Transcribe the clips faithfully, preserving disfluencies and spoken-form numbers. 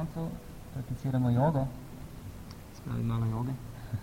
vedancev prakticiramo jogo, spravi malo joge.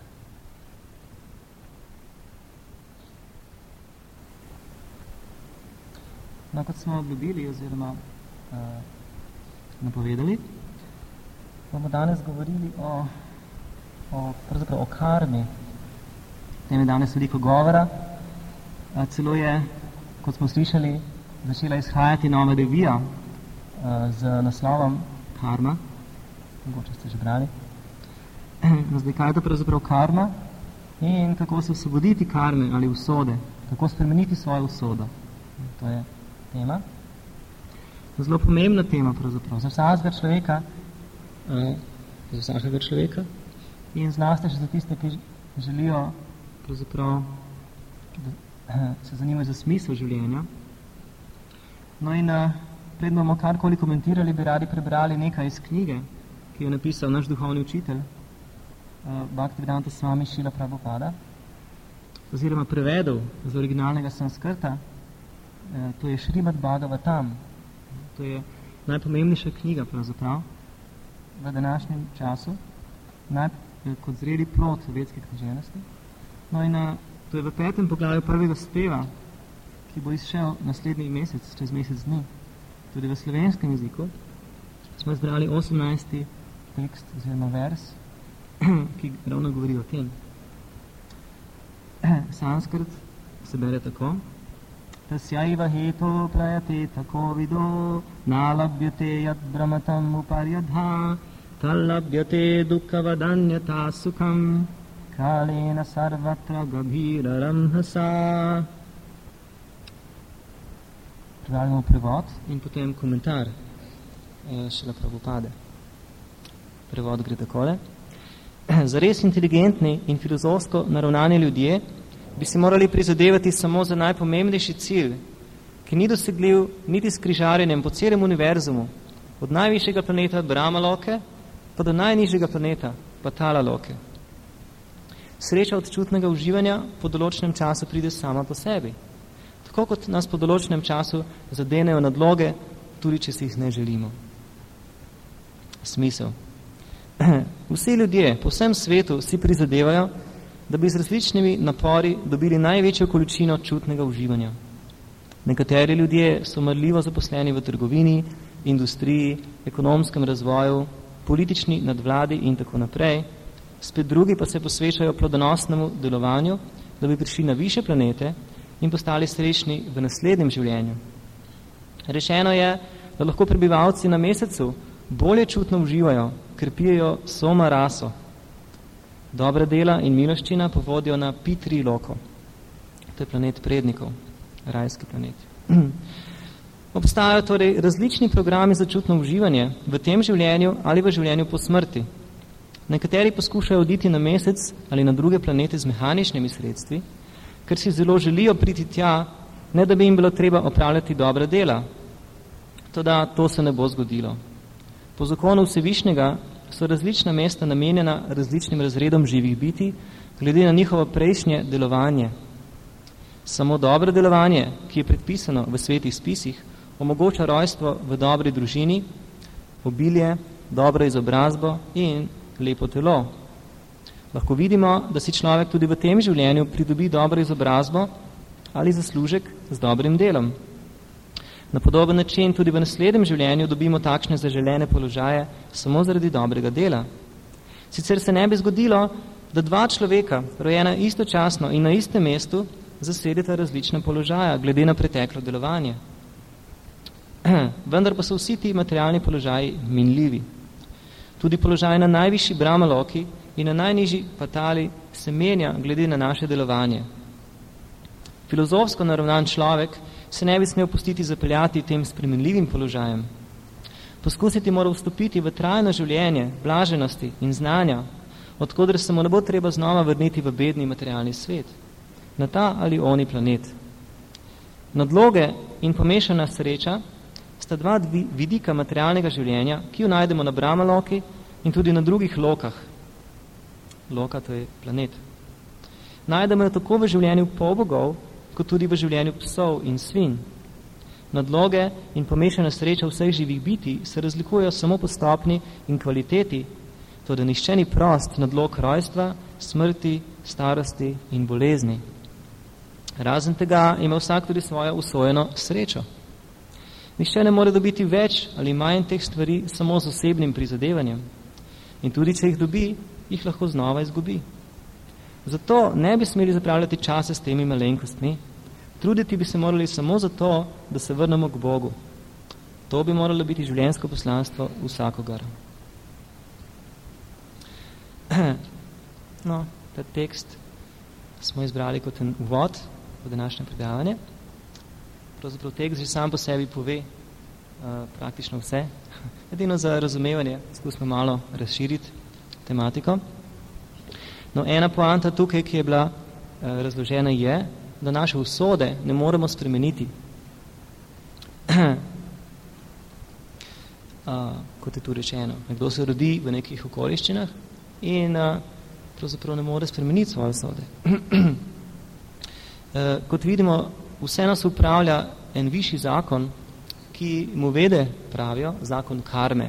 No, kot smo obljubili oziroma uh, napovedali, bomo danes govorili o, o, pravzaprav o karmi. O tem je danes veliko govora. Uh, celo je, kot smo slišali, začela izhajati nova revija uh, z naslovom Karma. Mogoče ste že brali. Zdaj, kaj je to pravzaprav karma in kako se osvoboditi karme ali usode, kako spremeniti svojo usodo. To je tema. Zelo pomembna tema pravzaprav za vsakega človeka, uh, za vsakega človeka in zlasti še za tiste, ki želijo pravzaprav da, se zanimajo za smisel življenja. No in uh, pred bomo karkoli komentirali, bi radi prebrali nekaj iz knjige, ki je napisal naš duhovni učitelj, uh, Bhaktivedanta Swami Srila Prabhupada, oziroma prevedel z originalnega sanskrta. Uh, to je Šrimad Bhagavatam. To je najpomembnejša knjiga pravzaprav v današnjem času, naj, kot zreli plod vedske književnosti. No in uh, to je v petem poglavju prvega speva, ki bo izšel naslednji mesec, čez mesec dni. Tudi v slovenskem jeziku smo izbrali osemnajsti tekst oziroma vers, ki ravno govori o tem. Sanskrt se bere tako: Tasyaiva heto prayate tako vido nalabhyate yad brahmatam uparyadha tallabhyate dukkavadanyata sukham kalena sarvatra gabhira ramhasa. Prevaljamo prevod in potem komentar Šrila Prabhupade. Prevod gre takole. Zares inteligentni in filozofsko naravnani ljudje bi si morali prizadevati samo za najpomembnejši cilj, ki ni dosegljiv niti s križarjenjem po celem univerzumu, od najvišjega planeta Brahmaloke pa do najnižjega planeta Patalaloke. Sreča od čutnega uživanja po določenem času pride sama po sebi, tako kot nas po določenem času zadenejo nadloge, tudi če si jih ne želimo. Smisel. Vsi ljudje po vsem svetu si prizadevajo, da bi z različnimi napori dobili največjo količino čutnega uživanja. Nekateri ljudje so marljivo zaposleni v trgovini, industriji, ekonomskem razvoju, politični nadvladi in tako naprej, spet drugi pa se posvečajo plodonosnemu delovanju, da bi prišli na višje planete in postali srečni v naslednjem življenju. Rečeno je, da lahko prebivalci na mesecu bolje čutno uživajo, ker pijejo soma raso. Dobra dela in miloščina povodijo na Pitri loko. To je planet prednikov, rajski planet. Obstajajo torej različni programi za čutno uživanje v tem življenju ali v življenju po smrti. Nekateri poskušajo oditi na mesec ali na druge planete z mehaničnimi sredstvi, ker si zelo želijo priti tja, ne da bi jim bilo treba opravljati dobra dela. Toda to se ne bo zgodilo. Po zakonu Vsevišnjega so različna mesta namenjena različnim razredom živih biti, glede na njihovo prejšnje delovanje. Samo dobro delovanje, ki je predpisano v svetih spisih, omogoča rojstvo v dobri družini, obilje, dobro izobrazbo in lepo telo. Lahko vidimo, da si človek tudi v tem življenju pridobi dobro izobrazbo ali zaslužek z dobrim delom. Na podoben način tudi v naslednjem življenju dobimo takšne zaželene položaje samo zaradi dobrega dela. Sicer se ne bi zgodilo, da dva človeka, rojena istočasno in na istem mestu, zasedeta različna položaja, glede na preteklo delovanje. Vendar pa so vsi ti materialni položaji minljivi. Tudi položaj na najvišji Brahmaloki in na najnižji Patali se menja glede na naše delovanje. Filozofsko naravnan človek se ne bi smel pustiti zapeljati tem spremenljivim položajem. Poskusiti mora vstopiti v trajno življenje, blaženosti in znanja, odkoder se mu ne bo treba znova vrniti v bedni materialni svet, na ta ali oni planet. Nadloge in pomešana sreča sta dva vidika materialnega življenja, ki jo najdemo na Brahmaloki in tudi na drugih lokah. Loka, to je planet. Najdemo jo tako v življenju polbogov, kot tudi v življenju psov in svin. Nadloge in pomešana sreča vseh živih bitij se razlikujejo samo po stopni in kvaliteti, to da nihče ni prost nadlog rojstva, smrti, starosti in bolezni. Razen tega ima vsak tudi svojo usvojeno srečo. Nihče ne more dobiti več ali manj teh stvari samo z osebnim prizadevanjem. In tudi, če jih dobi, jih lahko znova izgubi. Zato ne bi smeli zapravljati časa s temi malenkostmi. Truditi bi se morali samo zato, da se vrnemo k Bogu. To bi moralo biti življenjsko poslanstvo vsakogar. No, ta tekst smo izbrali kot en uvod v današnje predavanje. Pravzaprav tekst že sam po sebi pove uh, praktično vse. Edino za razumevanje skusimo malo razširiti tematiko. No, ena poanta tukaj, ki je bila uh, razložena, je, da naše usode ne moremo spremeniti. uh, kot je tu rečeno, nekdo se rodi v nekih okoliščinah in uh, pravzaprav ne more spremeniti svoje usode. uh, kot vidimo, vse nas upravlja en višji zakon, ki mu vede pravijo zakon karme.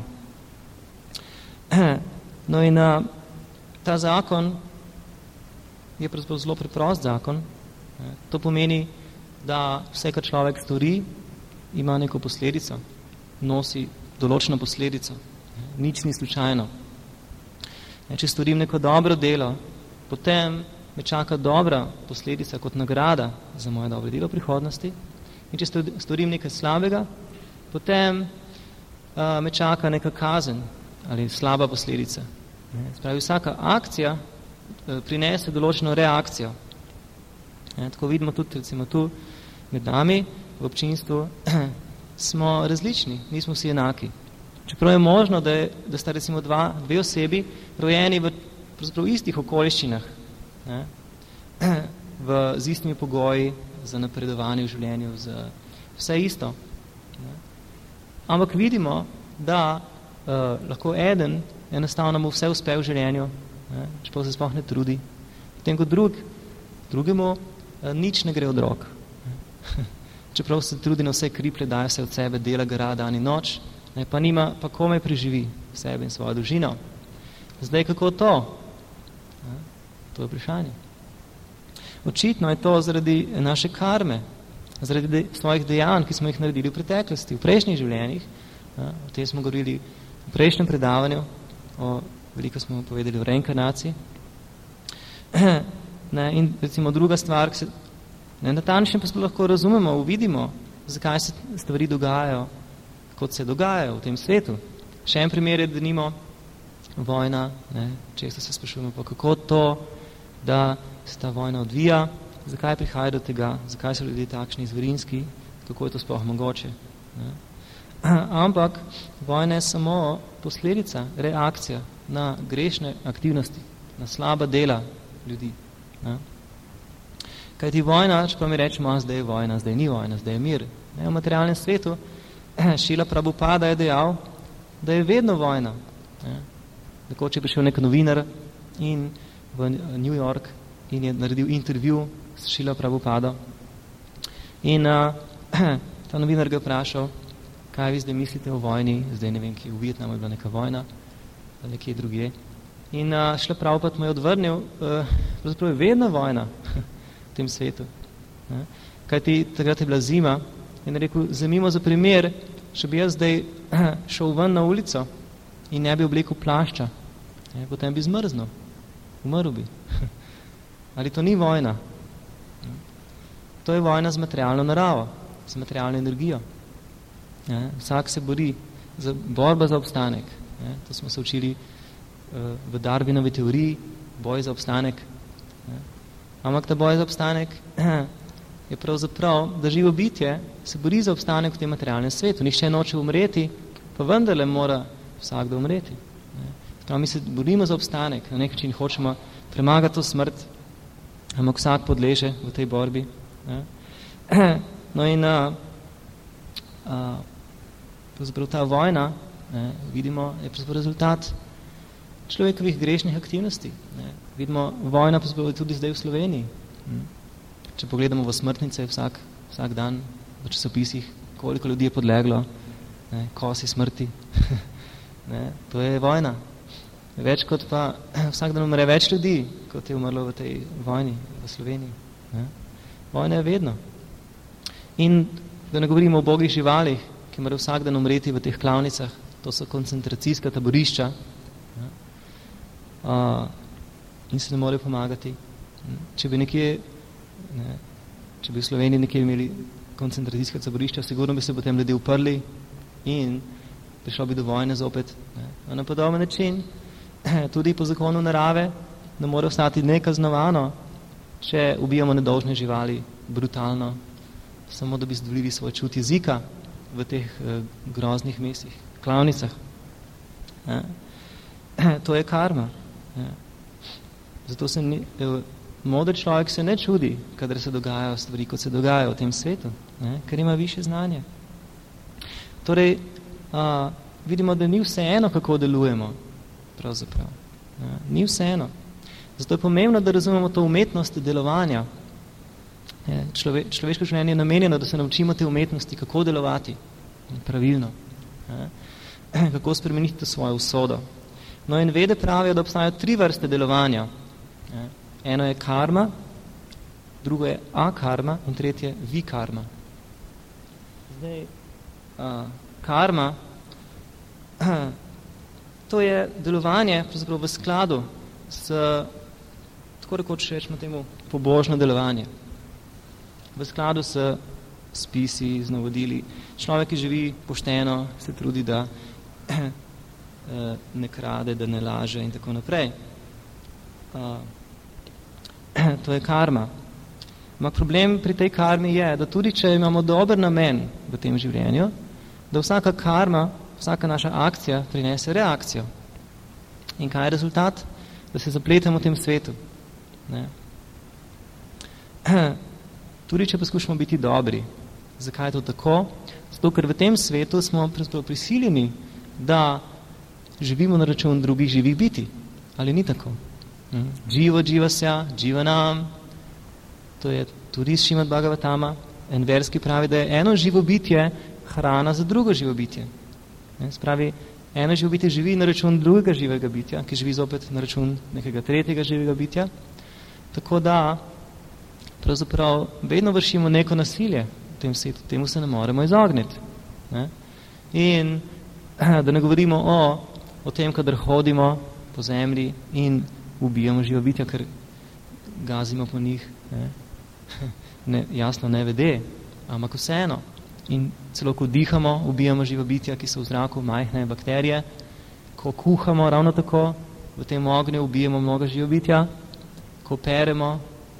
No in uh, ta zakon je pravzaprav zelo preprost zakon. To pomeni, da vse, kar človek stori, ima neko posledico, nosi določeno posledico. Nič ni slučajno. Če storim neko dobro delo, potem me čaka dobra posledica kot nagrada za moje dobro delo v prihodnosti. In če storim nekaj slabega, potem uh, me čaka neka kazen ali slaba posledica. Spravi, vsaka akcija uh, prinese določeno reakcijo. Ja, tako vidimo tudi, recimo tu med nami v občinstvu smo različni, nismo vsi enaki. Čeprav je možno, da, je, da sta recimo dva, dve osebi rojeni v pravzaprav istih okoliščinah, ne, v, z istimi pogoji za napredovanje v življenju, za vse isto. Ne. Ampak vidimo, da uh, lahko eden enostavno mu vse uspe v življenju, ne, čeprav se sploh ne trudi. Potem kot drug, drugemu nič ne gre od rok. Čeprav se trudi na vse kriplje, daje se od sebe, dela gara dan in noč, ne, pa nima, pa komaj preživi sebe in svojo družino. Zdaj, kako to? Ne, to je vprašanje. Očitno je to zaradi naše karme, zaradi de, svojih dejanj, ki smo jih naredili v preteklosti, v prejšnjih življenjih. Ne, o tem smo govorili v prejšnjem predavanju, o, veliko smo povedali o reinkarnaciji. Ne, in recimo druga stvar, ki se ne, natančno pa lahko razumemo, uvidimo, zakaj se stvari dogajajo, kot se dogajajo v tem svetu. Še en primer je, da nimo vojna, ne, često se sprašujemo, pa kako to, da se ta vojna odvija, zakaj prihaja do tega, zakaj so ljudje takšni zverinski, kako je to sploh mogoče. Ne. Ampak vojna je samo posledica, reakcija na grešne aktivnosti, na slaba dela ljudi. Ne. Kaj ti vojna, če pa mi rečemo, zdaj je vojna, zdaj ni vojna, zdaj je mir. Ne, v materialnem svetu Šrila Prabhupada je dejal, da je vedno vojna. Ne. Nekoč je prišel nek novinar in v New York in je naredil intervju s Šrila Prabhupada. In uh, ta novinar ga je vprašal, kaj vi zdaj mislite o vojni, zdaj ne vem, ki v Vietnamu je bila neka vojna, ali kje drugje. In uh, Šrila Prabhupada mu je odvrnil, uh, pravzaprav je vedno vojna v tem svetu. Ne? Kajti takrat je bila zima in rekel, vzemimo za primer, če bi jaz zdaj šel ven na ulico in ne bi oblekel plašča, ne? Potem bi zmrznil, umrl bi. Ali to ni vojna? Ne? To je vojna z materialno naravo, z materialno energijo. Ne? Vsak se bori za borba za obstanek. Ne? To smo se učili v Darwinovi teoriji, boj za obstanek. Ampak ta boj za obstanek je pravzaprav, da živo bitje se bori za obstanek v tem materialnem svetu. Nihče noče umreti, pa vendarle mora vsakdo umreti. Prav, mi se borimo za obstanek, na nek način hočemo premagati to smrt, ampak vsak podleže v tej borbi. No in a, a, pravzaprav ta vojna, ne, vidimo, je pravzaprav rezultat človekovih grešnih aktivnosti. Ne. Vidimo, vojna pa tudi zdaj v Sloveniji. Če pogledamo v smrtnice vsak, vsak dan v časopisih, koliko ljudi je podleglo, ne, kosi smrti. Ne, to je vojna. Več kot pa, vsak dan umre več ljudi, kot je umrlo v tej vojni v Sloveniji. Ne. Vojna je vedno. In da ne govorimo o bogih živalih, ki morajo vsak dan umreti v teh klavnicah, to so koncentracijska taborišča, ne, uh, in se ne morejo pomagati. Če bi nekje, ne, če bi v Sloveniji nekje imeli koncentracijska taborišča, sigurno bi se potem ljudje uprli in prišlo bi do vojne zopet. Ne. Na podoben način, tudi po zakonu narave, ne more ostati nekaznovano, če ubijamo nedolžne živali brutalno, samo da bi zadovoljili svoj čut jezika v teh eh, groznih mestih, klavnicah. Ne. To je karma. Ne. Zato se ni, eh, moder človek se ne čudi, kadar se dogajajo stvari, kot se dogajajo v tem svetu, ne, ker ima više znanje. Torej, a, vidimo, da ni vseeno, kako delujemo, pravzaprav. Ne, ni vseeno. Zato je pomembno, da razumemo to umetnost delovanja. Ne, člove, človeško življenje je namenjeno, da se naučimo te umetnosti, kako delovati pravilno, ne, kako spremeniti svojo usodo. No in vede pravijo, da obstajajo tri vrste delovanja. Ne. Eno je karma, drugo je akarma in tretje vikarma. Zdaj, a, karma, to je delovanje v skladu s, tako rekoč rečemo temu, pobožno delovanje. V skladu s spisi, z navodili. Človek, ki živi pošteno, se trudi, da ne krade, da ne laže in tako naprej. A, to je karma. Ampak problem pri tej karmi je, da tudi če imamo dober namen v tem življenju, da vsaka karma, vsaka naša akcija prinese reakcijo. In kaj je rezultat? Da se zapletemo v tem svetu. Ne? Tudi če poskušamo biti dobri. Zakaj je to tako? Zato, ker v tem svetu smo prisiljeni, da živimo na račun drugih živih biti. Ali ni tako? Dživo dživasya, dživanam, to je tudi Šrimad Bhagavatama, en verski pravi, da je eno živo bitje hrana za drugo živo bitje. Spravi, eno živo bitje živi na račun drugega živega bitja, ki živi zopet na račun nekega tretjega živega bitja. Tako da, pravzaprav, vedno vršimo neko nasilje v tem svetu, temu se ne moremo izogniti. Ne? In da ne govorimo o, o tem, kadar hodimo po zemlji in ubijamo živo bitja, ker gazimo po njih, ne? Ne, jasno ne vede, ampak vseeno. In celo ko dihamo, ubijamo živo bitja, ki so v zraku, majhne bakterije. Ko kuhamo, ravno tako, v tem ognju ubijemo mnogo živo bitja. Ko peremo,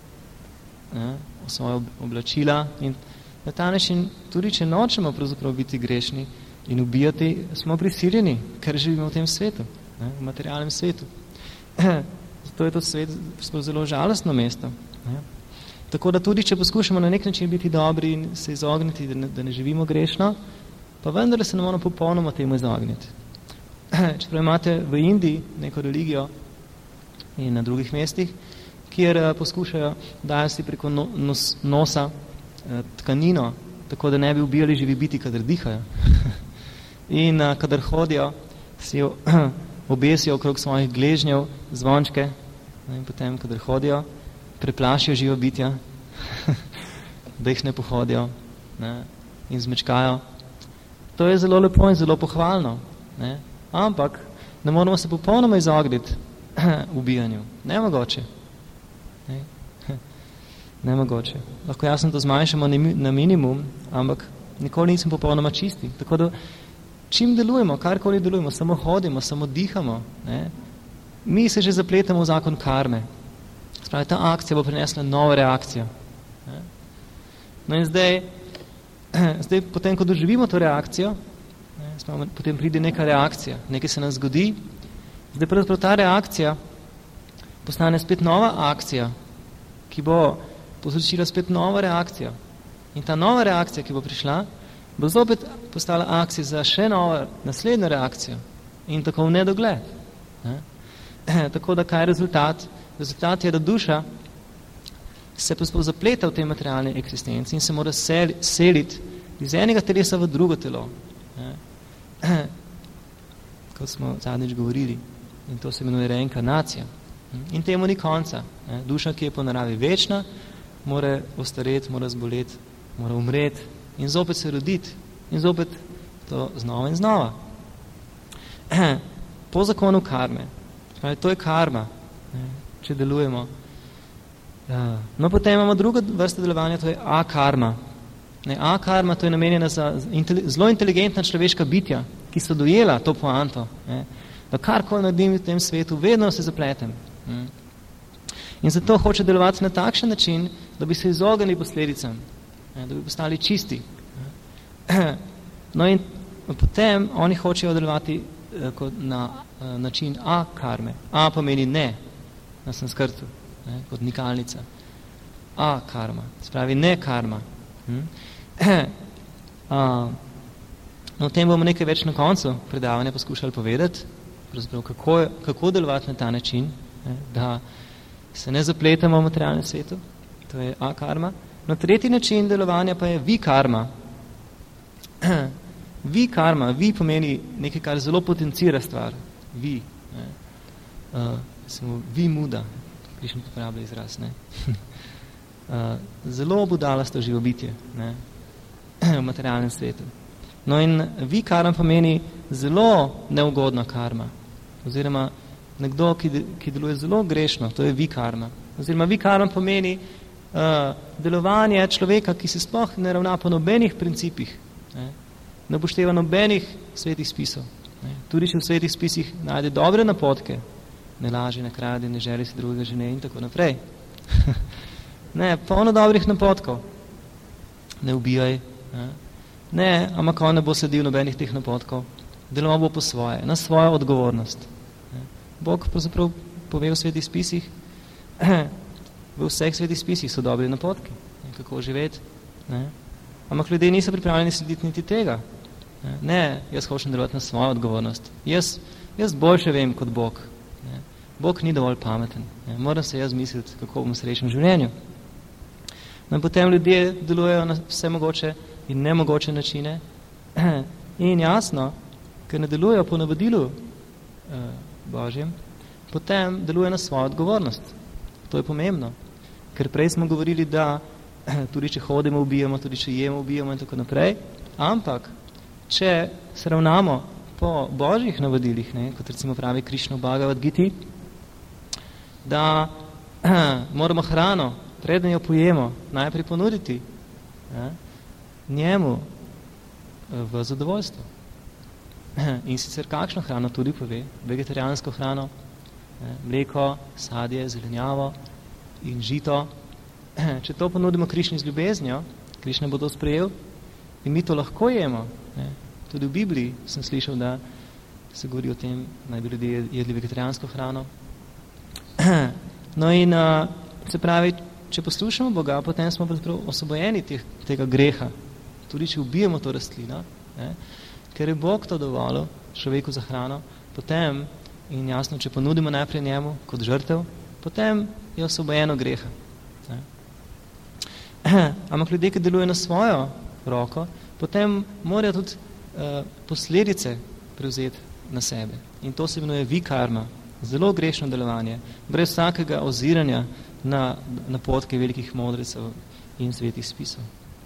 ne, svoje oblačila. In na ta način, tudi če nočemo pravzaprav biti grešni in ubijati, smo prisiljeni, ker živimo v tem svetu, ne, v materialnem svetu. Zato je to svet zelo žalostno mesto. Ne. Tako da tudi, če poskušamo na nek način biti dobri in se izogniti, da ne, da ne živimo grešno, pa vendar se ne moramo popolnoma temu izogniti. Čeprav imate v Indiji neko religijo in na drugih mestih, kjer poskušajo dajati preko nos, nosa tkanino, tako da ne bi ubijali živi biti, kadar dihajo. In kadar hodijo, si obesijo okrog svojih gležnjev zvončke, in potem, kadar hodijo, preplašijo živo bitja, da jih ne pohodijo, ne, in zmečkajo. To je zelo lepo in zelo pohvalno. Ne. Ampak ne moramo se popolnoma izogniti ubijanju. Nemogoče. Ne. Nemogoče. Lahko jasno to zmanjšamo na minimum, ampak nikoli nismo popolnoma čisti. Tako da čim delujemo, karkoli delujemo, samo hodimo, samo dihamo, ne, mi se že zapletamo v zakon karme. Spravi, ta akcija bo prinesla novo reakcijo. Ne. No in zdaj, zdaj, potem, ko doživimo to reakcijo, ne, spravi, potem pride neka reakcija, nekaj se nam zgodi, zdaj pravzaprav ta reakcija postane spet nova akcija, ki bo povzročila spet novo reakcijo. In ta nova reakcija, ki bo prišla, bo zopet postala akcija za še novo, naslednjo reakcijo. In tako v nedogled. Ne. Tako da kaj je rezultat? Rezultat je, da duša se zapleta v tej materialni eksistenci in se mora seliti iz enega telesa v drugo telo. Ne? Kot smo zadnjič govorili. In to se imenuje reinkarnacija. In temu ni konca. Ne? Duša, ki je po naravi večna, mora ostareti, mora zboleti, mora umreti in zopet se roditi. In zopet to znova in znova. Po zakonu karme. To je karma, ne? Če delujemo. No, potem imamo drugo vrsto delovanja, to je a-karma. Ne, a-karma, to je namenjena za zelo inteligentna človeška bitja, ki so dojela to poanto. Ne? Da karkoli naredim v tem svetu, vedno se zapletem. Ne? In zato hoče delovati na takšen način, da bi se izognili posledicam, ne? Da bi postali čisti. Ne? No in potem oni hočejo delovati eh, kot na eh, način a-karme. A pomeni ne, na sanskrtu. Ne, kot nikalnica. A karma, spravi ne karma. Hm? A, no, o tem bomo nekaj več na koncu predavanja poskušali povedati, kako, kako delovati na ta način, ne, da se ne zapletamo v materialnem svetu, to je a karma. No, tretji način delovanja pa je vi karma. Vi karma, vi pomeni nekaj, kar zelo potencira stvar. Vi. Ne. Uh, samo vi muda. Krišen poprablja izraz, ne. uh, zelo budalasto živo bitje, ne, v materialnem svetu. No in vi karma pomeni zelo neugodna karma, oziroma nekdo, ki, de, ki deluje zelo grešno, to je vi karma. Oziroma vi karma pomeni uh, delovanje človeka, ki se sploh ne ravna po nobenih principih, ne, ne upošteva nobenih svetih spisov. Ne. Tudi če v svetih spisih najde dobre napotke, ne laži, ne kradi, ne želi si drugega žene in tako naprej. Ne, polno dobrih napotkov. Ne ubijaj. Ne, ne ampak on ne bo sledil nobenih teh napotkov. Deloval bo po svoje, na svojo odgovornost. Ne. Bog pravzaprav pove v svetih spisih, v vseh svetih spisih so dobri napotki, ne, kako živeti. Ne. Ampak ljudje niso pripravljeni slediti niti tega. Ne, ne jaz hočem delovati na svojo odgovornost. Jaz, jaz boljše vem kot Bog. Ne. Bog ni dovolj pameten. Ne. Moram se jaz misliti, kako bom srečen v življenju. No, potem ljudje delujejo na vse mogoče in nemogoče načine. In jasno, ker ne delujejo po navodilu eh, Božjem, potem deluje na svojo odgovornost. To je pomembno. Ker prej smo govorili, da tudi če hodimo, ubijamo, tudi če jemo, ubijamo in tako naprej. Ampak, če se ravnamo po Božjih navodilih, ne, kot recimo pravi Krišna v Bhagavad Giti, da moramo hrano, preden jo pojemo, najprej ponuditi ne, njemu v zadovoljstvo. In sicer kakšno hrano tudi pove, vegetarijansko hrano, ne, mleko, sadje, zelenjavo in žito. Če to ponudimo Krišni z ljubeznijo, Krišna bo to sprejel in mi to lahko jemo. Ne. Tudi v Bibliji sem slišal, da se govori o tem, naj bi ljudje jedli vegetarijansko hrano. No in uh, se pravi, če poslušamo Boga, potem smo osvobojeni teh, tega greha, tudi če ubijemo to rastlino, ne, ker je Bog to dovolil človeku za hrano, potem, in jasno, če ponudimo najprej njemu kot žrtev, potem je osvobojeno greha. Ne. Ampak ljudje, ki delujejo na svojo roko, potem morajo tudi uh, posledice prevzeti na sebe. In to se imenuje vikarma, zelo grešno delovanje, brez vsakega oziranja na napotke velikih modrecev in svetih spisov.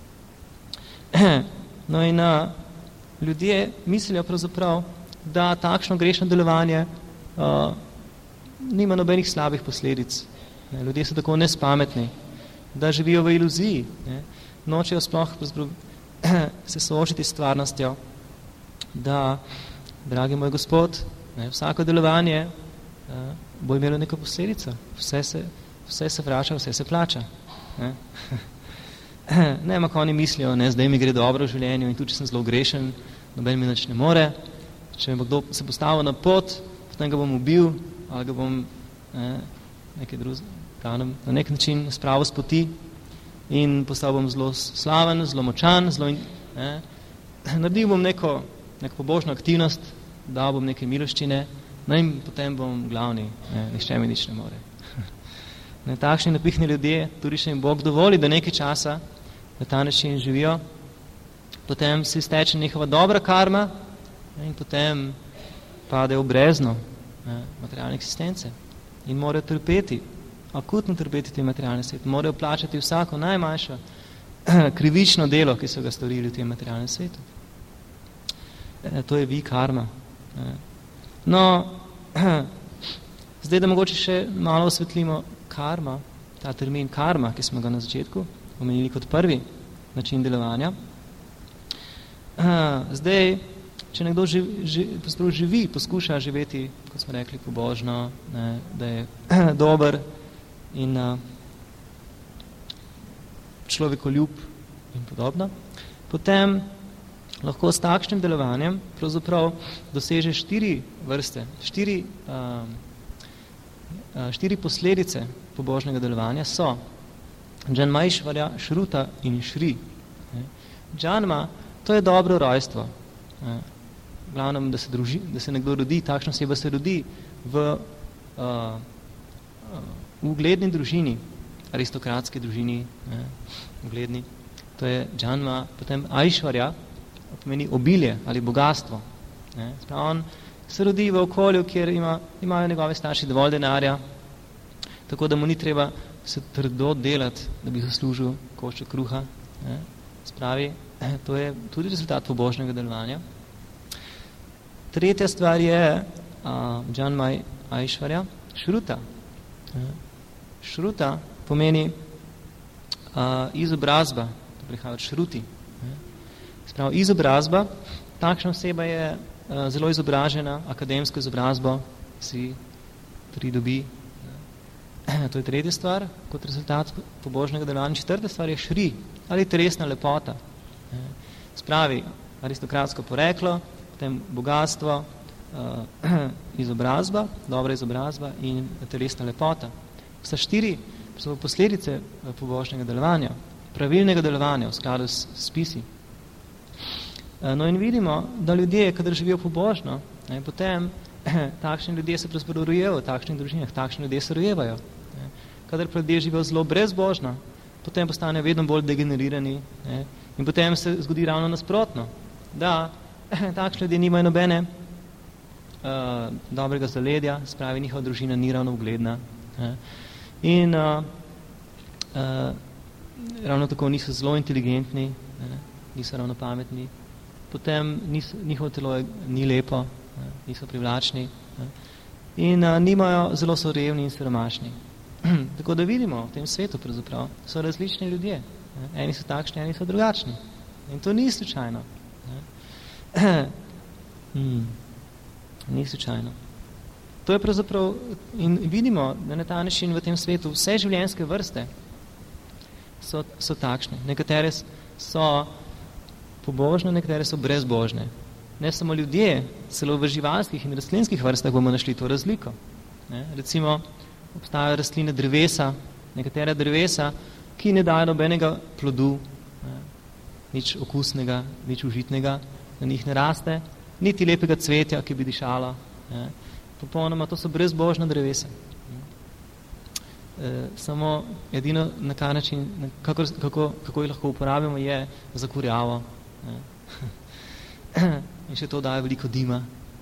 No in uh, ljudje mislijo pravzaprav, da takšno grešno delovanje uh, nima nobenih slabih posledic. Ne, ljudje so tako nespametni, da živijo v iluziji, ne, nočejo sploh se soočiti s stvarnostjo, da, dragi moj Gospod, ne, vsako delovanje uh, bo imelo neko posledico. Vse se, vse se vrača, vse se plača. Ne, ne ampak oni mislijo, ne, zdaj mi gre dobro v življenju in tudi, če sem zelo grešen, noben mi nič ne more. Če mi bo kdo se postavil na pot, potem ga bom ubil ali ga bom ne, nekaj drugega, na nek način spravil s poti in postal bom zelo slaven, zelo močan, zelo in, ne, naredil bom neko, neko pobožno aktivnost, dal bom neke miloščine, no in potem bom glavni, ne, nihče mi nič ne more. Ne, takšni napihni ljudje, tudi še jim Bog dovoli, da nekaj časa na ta način živijo, potem se izteče njihova dobra karma in potem padejo v brezno ne, materialne eksistence in morajo trpeti, akutno trpeti te materialne svet, morajo plačati vsako najmanjšo krivično delo, ki so ga storili v tem materialnem svetu. E, to je vi karma. E. No, zdaj, da mogoče še malo osvetlimo karma, ta termin karma, ki smo ga na začetku omenili kot prvi način delovanja. Zdaj, če nekdo živi, živi, živi poskuša živeti, kot smo rekli, pobožno, ne, da je dober in uh, človekoljub in podobno, potem lahko s takšnim delovanjem pravzaprav doseže štiri vrste, štiri, uh, uh, štiri posledice pobožnega delovanja so Džanmaišvarja, Šruta in Šri. Džanma, to je dobro rojstvo. Glavnem, da se, druži, da se nekdo rodi, takšna oseba se rodi v, uh, v ugledni družini, aristokratski družini, ne, ugledni. To je Džanma, potem Aišvarja, pomeni obilje ali bogatstvo. Ne. On se rodi v okolju, kjer ima, imajo njegove starši dovolj denarja, tako da mu ni treba se trdo delati, da bi zaslužil košček kruha. Ne. Spravi, to je tudi rezultat pobožnega delovanja. Tretja stvar je uh, Džanmai Aišvarja, Šruta. Šruta pomeni uh, izobrazba, to prihaja od Šruti. Spravi, izobrazba, takšna oseba je uh, zelo izobražena, akademsko izobrazbo si pridobi. To je tretja stvar, kot rezultat pobožnega delovanja. Četrta stvar je Šri, ali telesna lepota. Spravi, aristokratsko poreklo, potem bogatstvo, uh, izobrazba, dobra izobrazba in telesna lepota. Vsa štiri so posledice pobožnega delovanja, pravilnega delovanja v skladu s spisi. Uh, no in vidimo, da ljudje, kadar živijo pobožno, ne, potem takšni ljudje se pravzaprav rojevajo v takšnih družinah, takšni ljudje se rojevajo. Ne. Kadar ljudje živijo zelo brezbožno, potem postanejo vedno bolj degenerirani, ne, in potem se zgodi ravno nasprotno, da takšni ljudje nimajo nobene uh, dobrega zaledja, spravi njihova družina ni ravno ugledna. Ne. In uh, uh, ravno tako niso zelo inteligentni, ne, niso ravno pametni, potem niso, njihovo telo je, ni lepo, ne, niso privlačni, ne, in uh, nimajo, zelo so revni in siromašni. Tako da vidimo v tem svetu pravzaprav, so različni ljudje. Ne. Eni so takšni, eni so drugačni. In to ni slučajno. Ne. hmm. Ni slučajno. To je pravzaprav, in vidimo, da na ta način v tem svetu vse življenjske vrste so, so takšne. Nekatere so pobožne, nekatere so brezbožne. Ne samo ljudje, celo v živalskih in rastlinskih vrstah bomo našli to razliko. Ne? Recimo, obstajajo rastline drevesa, nekatera drevesa, ki ne dajo nobenega plodu, ne? Nič okusnega, nič užitnega, na njih ne raste, niti lepega cvetja, ki bi dišalo. Ne? Popolnoma, to so brezbožna drevesa. E, samo edino na kar način, kako, kako, kako jih lahko uporabimo, je za kurjavo. Ne? In še to daje veliko dima.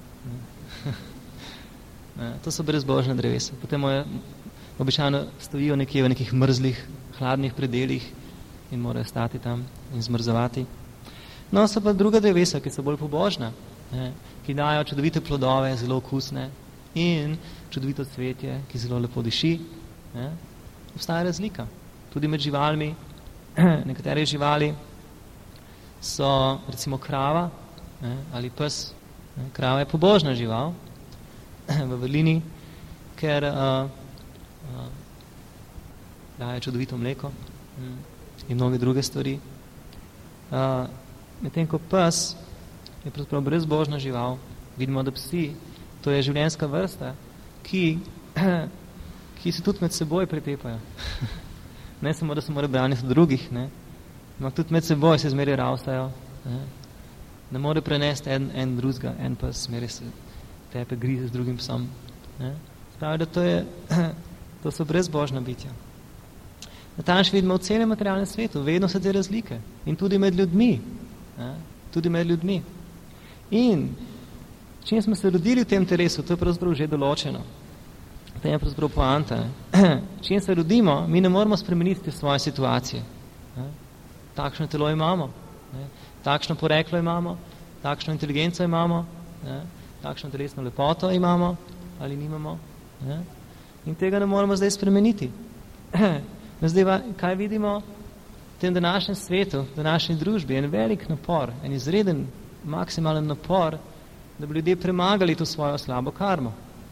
Ne? To so brezbožna drevesa. Potem moje običajno stojijo nekje v nekih mrzlih, hladnih predelih in morajo stati tam in zmrzovati. No, so pa druga drevesa, ki so bolj pobožna, ne? Ki dajo čudovite plodove, zelo okusne in čudovito cvetje, ki zelo lepo diši. Ne? Obstaja razlika. Tudi med živalmi, nekatere živali so recimo krava, ne? Ali pes. Ne? Krava je pobožna žival v vrlini, ker uh, uh, daje čudovito mleko um, in mnoge druge stvari. Uh, medtem ko pes je pravzaprav brezbožna žival, vidimo, da psi, to je življenjska vrsta, ki, ki se tudi med seboj pretepajo. Ne samo, da se mora braniti od drugih, ne, ampak tudi med seboj se zmeraj ravsajo. Ne, ne more prenesti en, en drugega, en pes zmeraj se tepe, grize z drugim psom. Ne. Pravi, da to, je, to so brezbožna bitja. Na ta način vidimo v celem materialnem svetu, vedno so te razlike. In tudi med ljudmi. ne? Tudi med ljudmi. In čim smo se rodili v tem telesu, to je pravzaprav že določeno. To je pravzaprav poanta. Čim se rodimo, mi ne moramo spremeniti svoje situacije. Ne? Takšno telo imamo, ne? Takšno poreklo imamo, takšno inteligenco imamo, ne? Takšno telesno lepoto imamo ali nimamo. Ne? In tega ne moramo zdaj spremeniti. Zdaj, kaj vidimo v tem današnjem svetu, v današnji družbi? En velik napor, en izreden, maksimalen napor, da bi ljudje premagali to svojo slabo karmo.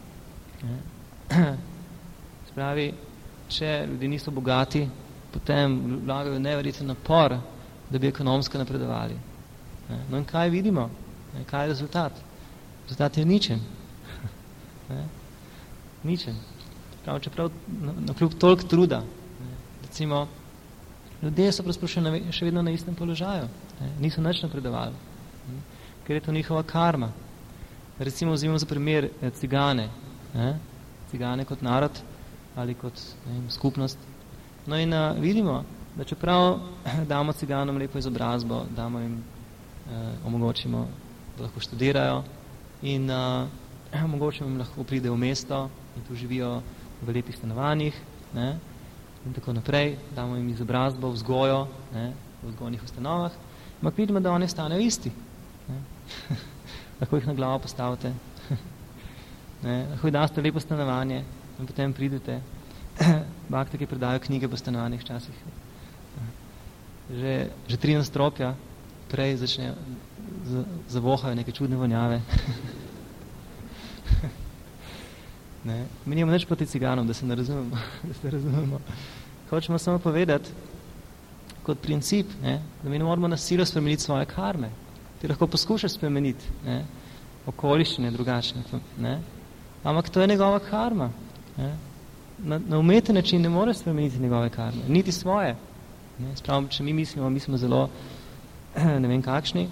Spravi, če ljudje niso bogati, potem vlagajo neverjeten napor, da bi ekonomsko napredovali. No in kaj vidimo? Kaj je rezultat? Rezultat je ničen. Ničen. Prav, čeprav na kljub toliko truda. Recimo, ljudje so še vedno na istem položaju. Niso nič napredovali. Ker je to njihova karma. Recimo vzimamo za primer cigane. Ne? Cigane kot narod ali kot ne vem, skupnost. No in uh, vidimo, da čeprav damo ciganom lepo izobrazbo, damo jim, uh, omogočimo, da lahko študirajo in uh, omogočimo jim lahko pride v mesto in tu živijo v lepih stanovanjih, ne? In tako naprej, damo jim izobrazbo, vzgojo, ne? V vzgojnih ustanovah, ampak vidimo, da oni stanejo isti. Ne? Lahko jih na glavo postavite, ne? Lahko jih daste lepo stanovanje in potem pridete, bakte, ki predajo knjige po stanovanjih včasih. Že, že tri nastropja prej začnejo, zavohajo neke čudne vonjave. Ne? Mi nimamo nič proti ciganom, da se ne razumemo. da se razumemo. Hočemo samo povedati, kot princip, ne? Da mi ne moramo na silo spremeniti svoje karme. Ti lahko poskušaš spremeniti, ne? Okoliščine drugačne. Ne? Ampak to je njegova karma. Ne? Na, na umeten način ne moreš spremeniti njegove karme, niti svoje. Ne? Spravno, če mi mislimo, mi smo zelo ne vem kakšni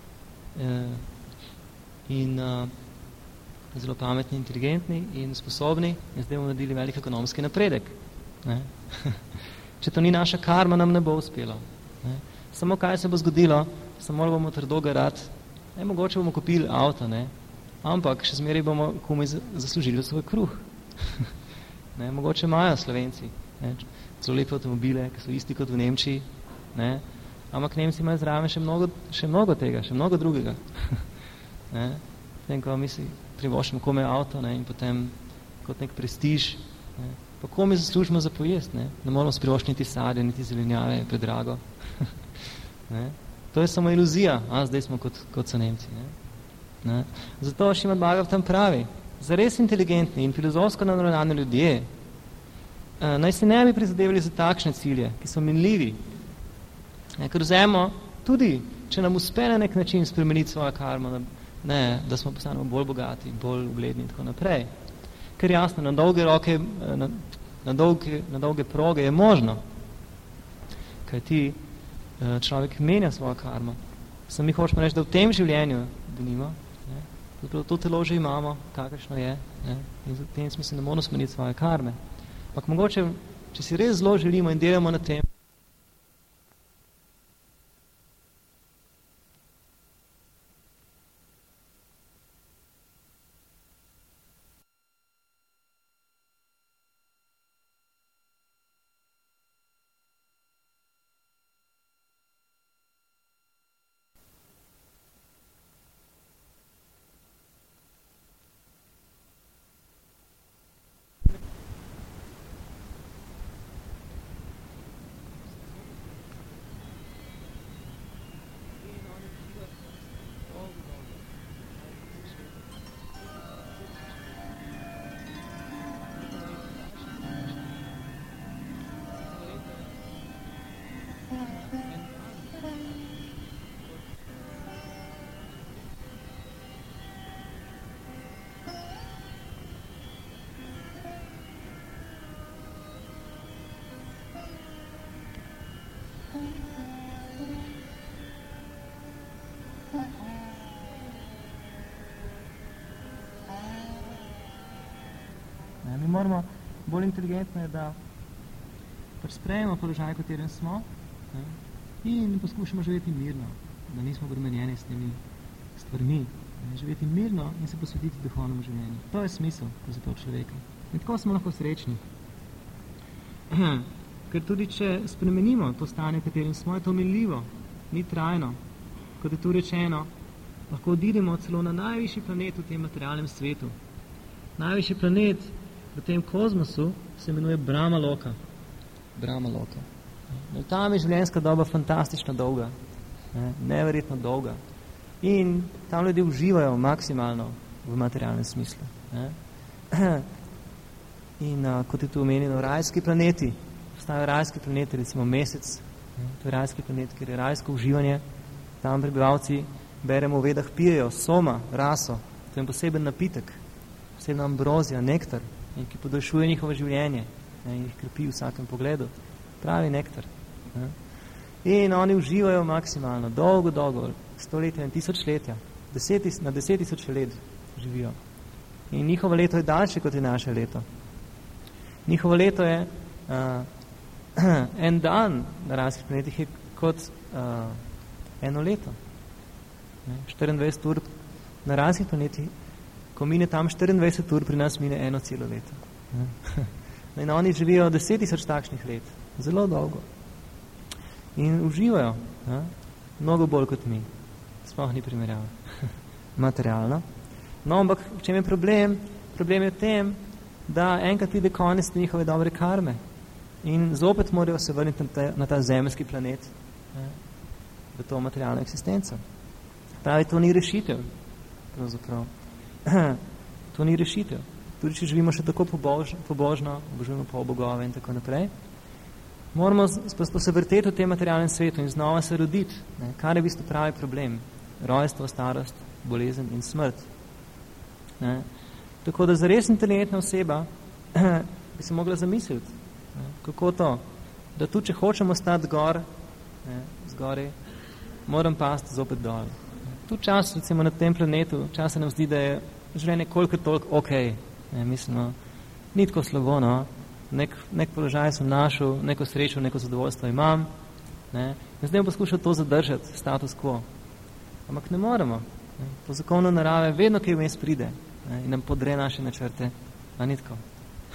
in zelo pametni, inteligentni in sposobni in zdaj bomo naredili velik ekonomski napredek. Ne? Če to ni naša karma, nam ne bo uspelo. Ne? Samo kaj se bo zgodilo, samo bomo trdo garati, ne, mogoče bomo kupili avto, ne? Ampak še zmeraj bomo komaj zaslužili svoj kruh. Ne? Mogoče imajo Slovenci, ne? Zelo lepe avtomobile, ki so isti kot v Nemčiji, ne? Ampak Nemci imajo zraven še mnogo, še mnogo tega, še mnogo drugega. Ne? Potem, ko misli, privošimo kome avto, ne? In potem kot nek prestiž, ne? Pa kome zaslužimo za pojest, ne? Ne moramo sprivošiti niti sadje, niti zelenjave, predrago. Ne? To je samo iluzija, a zdaj smo kot, kot so Nemci. Ne? Ne? Zato Šrimad Bhagavatam pravi, zares inteligentni in filozofsko naravnani ljudje eh, naj se ne bi prizadevali za takšne cilje, ki so minljivi. Ne? Ker vzemo tudi, če nam uspe na nek način spremeniti svojo karmo, ne, da smo postanemo bolj bogati, bolj ugledni in tako naprej. Ker jasno, na dolge roke, na, na, dolge, na dolge proge je možno, kaj ti človek menja svojo karmo. Sam mi hočemo reči, da v tem življenju, da nima, ne, to telo že imamo, kakršno je, ne, in v tem smislu ne moramo smeniti svoje karme. Ampak mogoče, če si res zelo želimo in delamo na tem, mi moramo bolj inteligentno je, da pač sprejemo položaj, v katerem smo, ne, in poskušamo živeti mirno. da nismo obremenjeni s temi stvarmi, ne, živeti mirno in se posvetiti duhovnemu življenju. To je smisel za to človeka. In tako smo lahko srečni. Ker tudi, če spremenimo to stanje, v katerem smo, je to minljivo, ni trajno. Kot je tu rečeno, lahko odidemo celo na najvišji planet v tem materialnem svetu. Najvišji planet v tem kozmosu se imenuje Brahma Loka. Brahma Loka. No, tam je življenjska doba fantastično dolga, ne, neverjetno dolga. In tam ljudje uživajo maksimalno v materialnem smislu. Ne. In uh, kot je tu omenjeno, rajski planeti, obstajajo rajski planeti, recimo Mesec, ne, to je rajski planet, kjer je rajsko uživanje, tam prebivalci, beremo v vedah, pijejo soma, raso, to je poseben napitek, posebna ambrozija, nektar, in ki podaljšuje njihovo življenje, ne, in jih krepi v vsakem pogledu, pravi nektar. Ne. In oni uživajo maksimalno, dolgo, dolgo, stoletja in tisočletja, deset, na deset tisoč let živijo. In njihovo leto je daljše, kot je naše leto. Njihovo leto je uh, en dan na rajskih planetih je kot uh, eno leto. Ne? štiriindvajset ur na rajskih planetih, ko mine tam štiriindvajset ur, pri nas mine eno celo leto. Ne? In oni živijo deset tisoč takšnih let. Zelo dolgo. In uživajo. Ne? Mnogo bolj kot mi. Sploh ni primerjava. Materialno. No, ampak v čem je problem? Problem je v tem, da enkrat pride konec njihove dobre karme in zopet morajo se vrniti na ta, na ta zemljski planet, ne, v to materialno eksistenco. Pravi, to ni rešitev. Pravzaprav. To ni rešitev. Tudi, če živimo še tako pobožno, pobožno obožujemo pol bogove in tako naprej, moramo se vrteti v tem materialnem svetu in znova se roditi. Ne, kar je v bistvu pravi problem. Rojstvo, starost, bolezen in smrt. Ne. Tako da za res inteligentna oseba bi se mogla zamisliti, ne, kako to, da tu, če hočemo stati gor, ne, zgori, moram pasti zopet dol. Tu čas, recimo na tem planetu, čas se nam zdi, da je življenje koliko toliko ok. Ne, mislim, no, ni tako slabo, no. Nek, nek položaj sem našel, neko srečo, neko zadovoljstvo imam, ne, in zdaj bom poskušal to zadržati, status quo. Ampak ne moremo. Ne. Po zakonu narave vedno kaj vmes pride, ne, in nam podre naše načrte, a ni tako.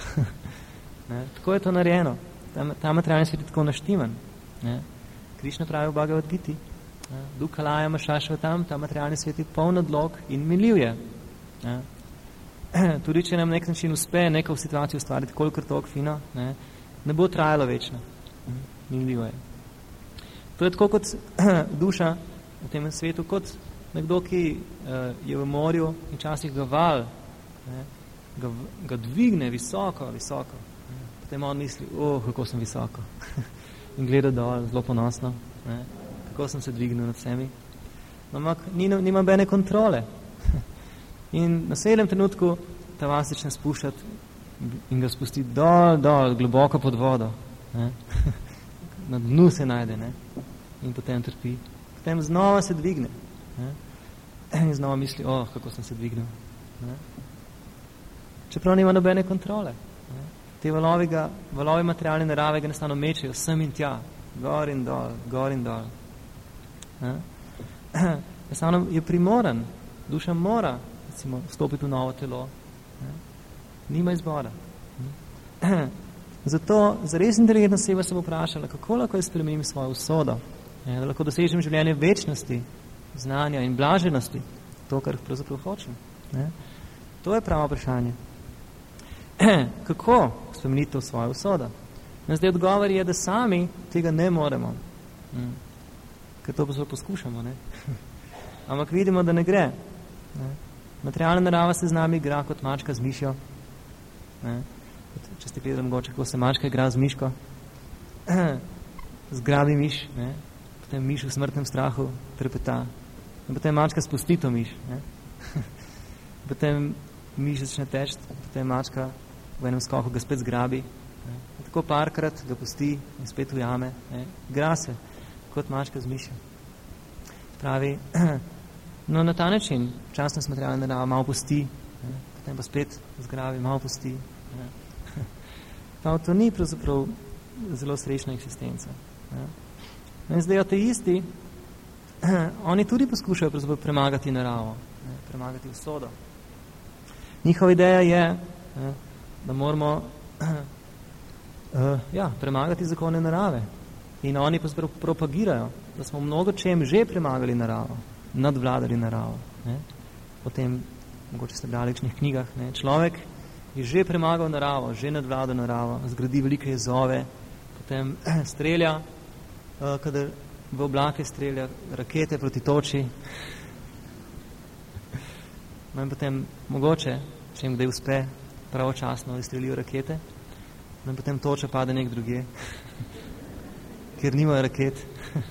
Ne, tako je to narejeno. Ta, ta materialni svet je tako naštiman. Ne. Krišna pravi v Bhagavad Giti, duka lajama šašva tam, ta materialni svet je poln odlog in minljiv je. Ne. Tudi, če nam nek način uspe neko situacijo ustvariti kolikor toliko fino, ne, ne bo trajalo večno. Minljivo je. To je tako kot duša v tem svetu, kot nekdo, ki uh, je v morju in časih ga val, ne, ga, ga dvigne visoko, visoko. Ne. Potem on misli, oh, kako sem visoko. In gleda dol, zelo ponosno, ne, kako sem se dvignil nad vsemi. No, ampak nima bene kontrole. In na sedem trenutku ta vas začne spuščati in ga spusti dol, dol, globoko pod vodo. Ne. Na dnu se najde, ne. In potem trpi. Potem znova se dvigne. Ne. In znova misli, oh, kako sem se dvignil. Ne. Čeprav nima nobene kontrole. Ne. Te valovi, ga, valovi materialne narave ga nastano mečejo sem in tja, gor in dol, gor in dol. Ne. Nastano je primoran, duša mora recimo vstopiti v novo telo. Ne. Nima izbora. Ne. Zato za res inteligentna oseba se bo vprašala, kako lahko jaz spremenim svojo usodo, ne, da lahko dosežem življenje večnosti, znanja in blaženosti, to, kar pravzaprav hočem. Ne. To je pravo vprašanje. Kako spremeniti to svojo usodo? In zdaj odgovor je, da sami tega ne moremo. Hmm. Ker to pa poskušamo. Ne? Ampak vidimo, da ne gre. Ne? Materialna narava se z nami igra kot mačka z mišjo. Ne? Če ste gledali mogoče, kako se mačka igra z miško, zgrabi miš, ne? Potem miš v smrtnem strahu trepeta. In potem mačka spusti to miš. Ne? Potem miš začne teči, potem mačka v enem skoku ga spet zgrabi. Ne? Tako parkrat ga pusti in spet ujame. Ne? Igra se kot mačka z mišjo. Pravi, no na ta način časnost materialna narava malo pusti, ne? Potem pa spet zgrabi, malo pusti. Ne? Pa to ni pravzaprav zelo srečna eksistenca. Ne? In zdaj ateisti oni tudi poskušajo premagati naravo, ne, premagati usodo. Njihova ideja je, ne, da moramo uh, ja, premagati zakone narave. In oni pa propagirajo, da smo mnogo čem že premagali naravo, nadvladali naravo. Ne. Potem, mogoče ste brali v kakšnih knjigah, ne, človek je že premagal naravo, že nadvladal naravo, zgradi velike jezove, potem strelja, uh, kadar v oblake strelja rakete proti toči. No in potem mogoče, če jim kdaj uspe, pravočasno izstrelijo rakete, no in potem toča pade nek drugje, ker nimajo raket.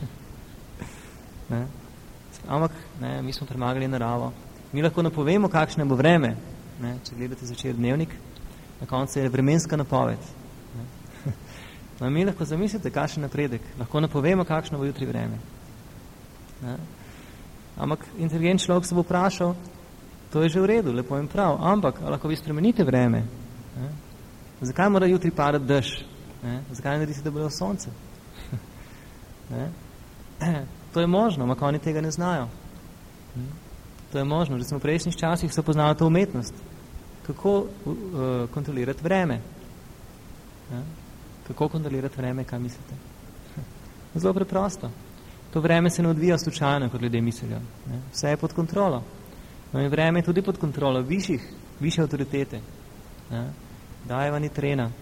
Ne? Ampak ne, mi smo premagali naravo. Mi lahko napovemo, kakšne bo vreme. Ne? Če gledate Zvečer dnevnik, na koncu je vremenska napoved. Ne? No, mi lahko zamislite, kakšen napredek. Lahko napovemo, kakšno bo jutri vreme. Ne? Ampak inteligent človek se bo vprašal, to je že v redu, lepo in prav, ampak lahko vi spremenite vreme. Ne? Zakaj mora jutri padati dež? Ne? Zakaj ne naredite, da bo sonce? Ne? To je možno, ampak oni tega ne znajo. To je možno. Recimo v prejšnjih časih so poznali to umetnost. Kako uh, kontrolirati vreme? Ne? Kako kontrolirati vreme, kaj mislite? Zelo preprosto. To vreme se ne odvija slučajno, kot ljudje mislijo. Ne? Vse je pod kontrolo. No in vreme je tudi pod kontrolo višjih, višje avtoritete. Ne? Dajeva ni trena.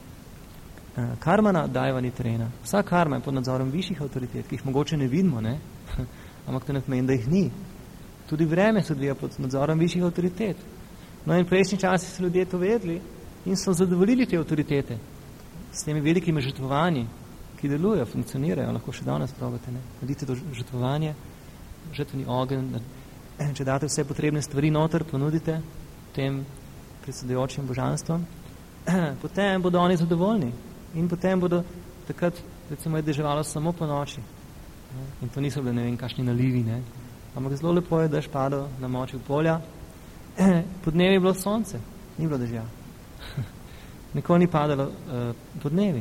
Karmana dajeva ni trena. Vsa karma je pod nadzorom višjih avtoritet, ki jih mogoče ne vidimo, ne? Ampak to ne pomeni, da jih ni. Tudi vreme se odvija pod nadzorom višjih avtoritet. No in prejšnji časi so ljudje to vedeli in so zadovoljili te avtoritete s temi velikimi žrtvovanji, ki delujejo, funkcionirajo, lahko še danes probate, ne? Naredite to žrtvovanje, žrtveni ogenj, če date vse potrebne stvari noter, ponudite tem predsedujočim božanstvom, potem bodo oni zadovoljni in potem bodo takrat, recimo, je deževalo samo po noči. Ne? In to niso bile ne vem kakšni nalivi, ne? Ampak zelo lepo je, dež padal na moči v polja. Podnevi je bilo sonce, ni bilo dežja. Nikoli ni padalo uh, podnevi.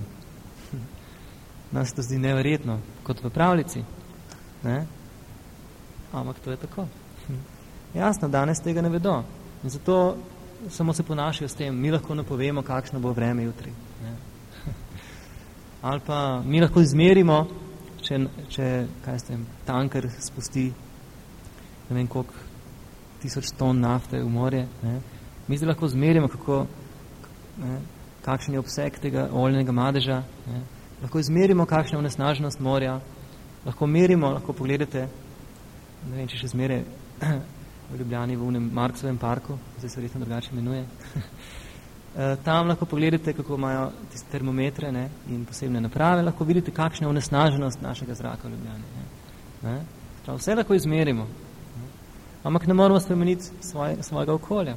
Nas to zdi neverjetno, kot v pravljici. Ne? Ampak to je tako. Jasno, danes tega ne vedo. In zato samo se ponašajo s tem, mi lahko napovemo, kakšno bo vreme jutri. Ne? Ali pa mi lahko izmerimo, če, če kaj s tem, tanker spusti ne vem koliko tisoč ton nafte v morje. Ne? Mi zdaj lahko izmerimo, kako, ne, kakšen je obseg tega oljnega madeža. Ne? Lahko izmerimo, kakšna je onesnaženost morja. Lahko merimo, lahko pogledate, ne vem, če še zmere v Ljubljani v unem Marksovem parku, zdaj se verjetno drugače imenuje. Tam lahko pogledate, kako imajo tiste termometre, ne, in posebne naprave, lahko vidite, kakšna je onesnaženost našega zraka v Ljubljani. Ne. Ne. Prav, vse lahko izmerimo, ne. Ampak ne moramo spremeniti svoj, svojega okolja.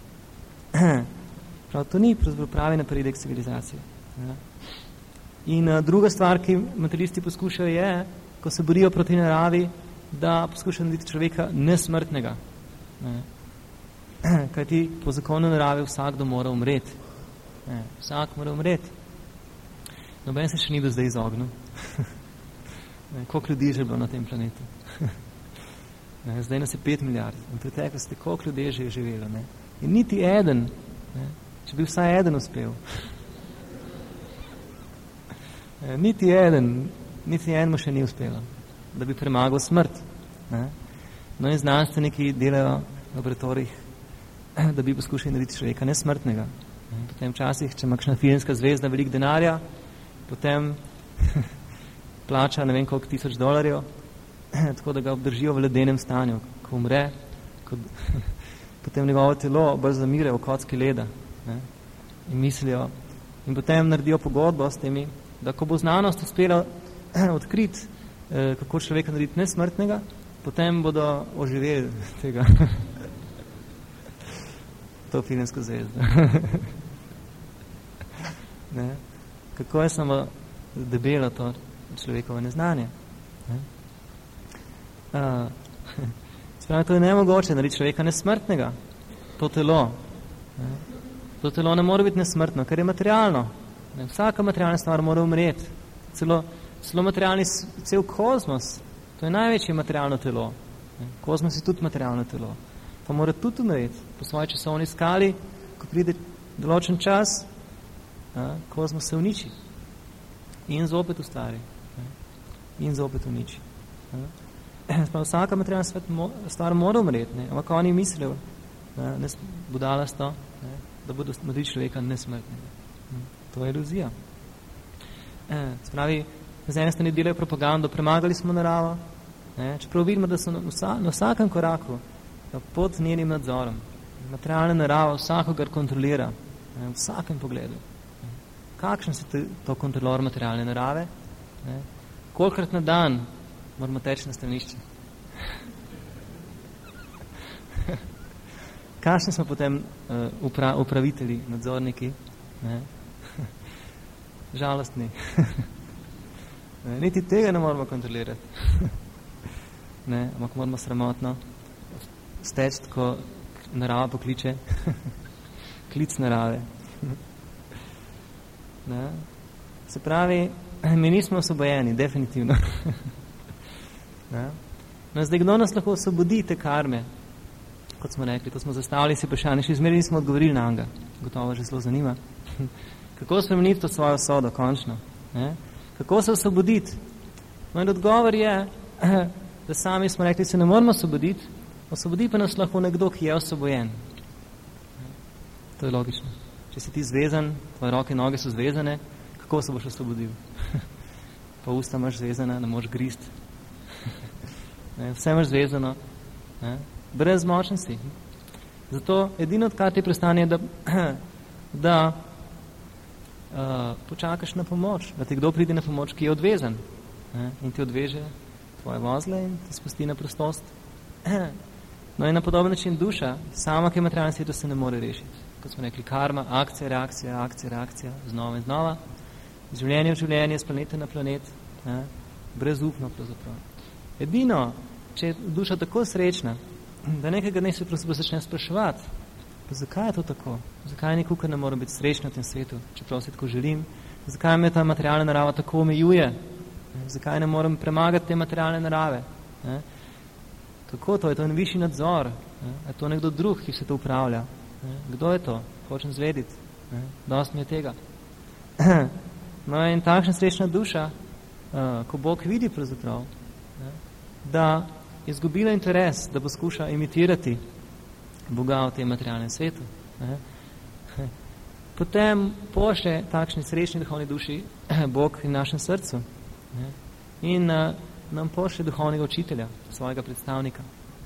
Prav, to ni pravi napredek civilizacije. Ne. In a, druga stvar, ki materialisti poskušajo, je, ko se borijo proti naravi, da poskušajo narediti človeka nesmrtnega. Ne. Kajti po zakonu narave vsakdo mora umreti. Ne, vsak mora umreti. Noben se še ni do zdaj izognil. Koliko ljudi je že bilo na tem planetu? Ne, zdaj nas je pet milijard. In preteklosti, koliko ljudi je že živelo. Ne? In niti eden, ne, če bi vsaj eden uspel. Ne, niti eden, niti en mu še ni uspelo, da bi premagal smrt. Ne? No in znanstveniki delajo v laboratorijih, da bi poskušali narediti človeka nesmrtnega. Potem včasih, če ima kakšna filmska zvezda veliko denarja, potem plača ne vem koliko tisoč dolarjev, tako da ga obdržijo v ledenem stanju. Ko umre, ko, potem njegovo telo bolj zamire v kocki leda. Ne? In mislijo, in potem naredijo pogodbo s temi, da ko bo znanost uspela odkriti, kako človeka narediti nesmrtnega, potem bodo oživeli tega to filmsko zvezdo. Ne? Kako je samo debelo to človekovo neznanje. Ne? Uh, Spravi, to je nemogoče narediti človeka nesmrtnega. To telo. Ne? To telo ne more biti nesmrtno, ker je materialno. Ne? Vsaka materialna stvar mora umreti. Celo, celo materialni, cel kozmos To je največje materialno telo. Kozmos je tudi materialno telo. Pa mora tudi umreti po svoji časovni skali, ko pride določen čas, a, kozmos se uniči in zopet ustvari. A, in zopet uniči. A. Vsaka materialna svet, mo, stvar mora umreti, ne? Ampak oni mislijo, budala sto, ne? Da bodo smrti človeka nesmrtnega. To je iluzija. E, spravi, z ene strani delajo propagando, premagali smo naravo, ne? Čeprav vidimo, da so na, vsa, na vsakem koraku pod njenim nadzorom. Materialna narava vsakogar kontrolira, ne? V vsakem pogledu. Ne? Kakšen se te, to kontrolor materialne narave? Ne? Kolikrat na dan moramo teči na stranišče? Kakšni smo potem uh, upra, upravitelji, nadzorniki? Ne? Žalostni. Ne? Niti tega ne moramo kontrolirati. Ne? Ampak moramo sramotno steči, ko narava pokliče. Klic narave. Ne? Se pravi, mi nismo osvobojeni, definitivno. Ne? No, zdaj, kdo nas lahko osvobodi te karme? Kot smo rekli, ko smo zastavili si vprašanje, še izmeri nismo odgovorili na njega. Gotovo že zelo zanima. Kako spremeniti to svojo sodo, končno? Ne? Kako se osvoboditi? No in odgovor je, da sami smo rekli, se ne moramo osvoboditi, osvobodi pa nas lahko nekdo, ki je osvobojen. To je logično. Če si ti zvezan, tvoje roke in noge so zvezane, kako se boš osvobodil? Pa usta imaš zvezana, ne moreš grist. Ne? Vse imaš zvezano. Ne? Brezmočen si. Zato edino, kar ti prestane, je, da, da uh, počakaš na pomoč, da ti kdo pride na pomoč, ki je odvezan, ne? In ti odveže tvoje vozle in ti spusti na prostost. No in na podoben način duša, sama, ki je materialna sveta, se ne more rešiti. Kot smo rekli, karma, akcija, reakcija, akcija, reakcija, znova in znova, življenje v življenje, z planeta na planet, ne? Brezupno pravzaprav. Edino, če je duša tako srečna, da nekega dne se pravzaprav začne spraševati, pa zakaj je to tako? Zakaj nikukaj ne moram biti srečna v tem svetu, čeprav se tako želim? Zakaj me ta materialna narava tako omejuje? Zakaj ne morem premagati te materialne narave? Ne? Kako to? Je to en višji nadzor? Ne? Je to nekdo drug, ki se to upravlja? Ne? Kdo je to? Hočem zvediti. Ne? Dost mi je tega. No in takšna srečna duša, uh, ko Bog vidi pravzaprav, ne? Da je izgubila interes, da poskuša imitirati Boga v tem materialnem svetu. Ne? Potem pošlje takšni srečni duhovni duši Bog in našem srcu. Ne? In uh, nam pošlje duhovnega učitelja, svojega predstavnika.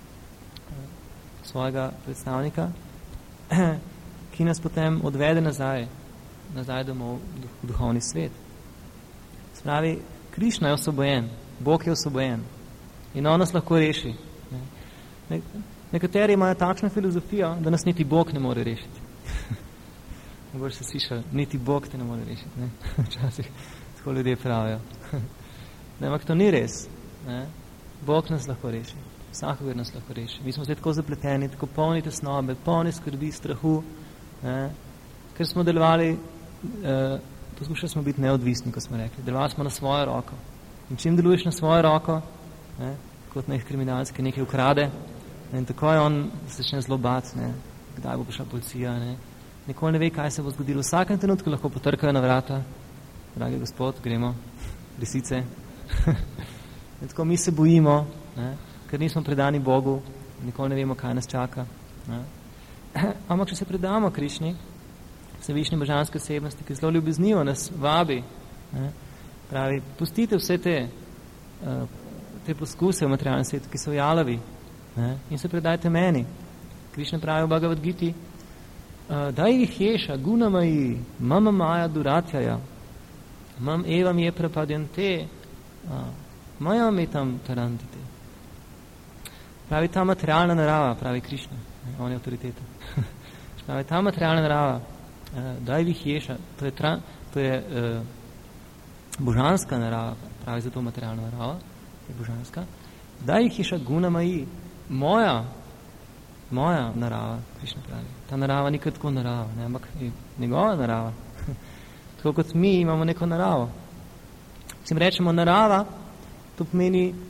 Svojega predstavnika, ki nas potem odvede nazaj, nazaj domov v duhovni svet. Spravi, Krišna je osvobojen, Bog je osvobojen. In on nas lahko reši. Ne? Nekateri imajo takšno filozofijo, da nas niti Bog ne more rešiti. Mogoče se slišali, niti Bog te ne more rešiti. Ne? Včasih tako ljudje pravijo. Ne, ampak to ni res. Ne? Bog nas lahko reši. Vsakogar nas lahko reši. Mi smo zdaj tako zapleteni, tako polni tesnobe, polni skrbi, strahu, ne? Ker smo delovali, eh, poskušali smo biti neodvisni, ko smo rekli. Delovali smo na svojo roko. In čim deluješ na svojo roko, ne, kot nek kriminalec, ki nekaj ukrade, ne, in tako je on začne zelo bati, ne, kdaj bo prišla policija, ne. Nikoli ne ve, kaj se bo zgodilo. V vsakem trenutku lahko potrkajo na vrata, dragi gospod, gremo, lisice. In tako mi se bojimo, ne, ker nismo predani Bogu, nikoli ne vemo, kaj nas čaka. Ne. Ampak, če se predamo Krišni, se višnje božanske osebnosti, ki zelo ljubeznivo nas vabi, ne, pravi, pustite vse te uh, te poskuse v materialnem svetu, ki so jalavi, ne, in se predajte meni. Krišna pravi v Bhagavad Giti, uh, daj jih ješa, gunamaji, mama maja duratjaja, mam evam je prepadjante, uh, maja me tam tarantite. Pravi, ta materialna narava, pravi Krišna, ne, on je autoriteta. Pravi, ta materialna narava, uh, daj jih ješa, to je, tra, to je uh, božanska narava, pravi za to materialna narava, je božanska, da jih hiša gunamaji, moja, moja narava, Krišna pravi. Ta narava ni kot tako narava, ne, ampak je njegova narava. Tako kot mi imamo neko naravo. Če rečemo narava, to pomeni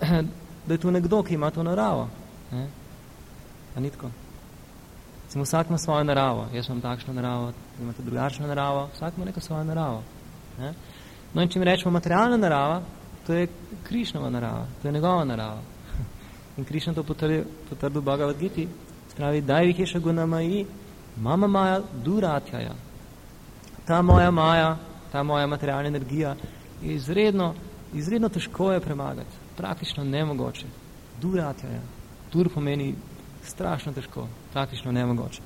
da je to nekdo, ki ima to naravo. Ne? A ni tako? Recimo, vsak ima svojo naravo. Jaz imam takšno naravo, imate drugačno naravo, vsak ima neko svojo naravo. Ne? No in če mi rečemo materialna narava, to je Krišnova narava, to je njegova narava. In Krišna to potrdil, potrdil Bhagavad Giti, spravi, daj viheša gunamaji, mama maja duratjaja. Ta moja maja, ta moja materialna energija je izredno, izredno težko je premagati. Praktično nemogoče. Duratjaja. Dur pomeni strašno težko. Praktično nemogoče.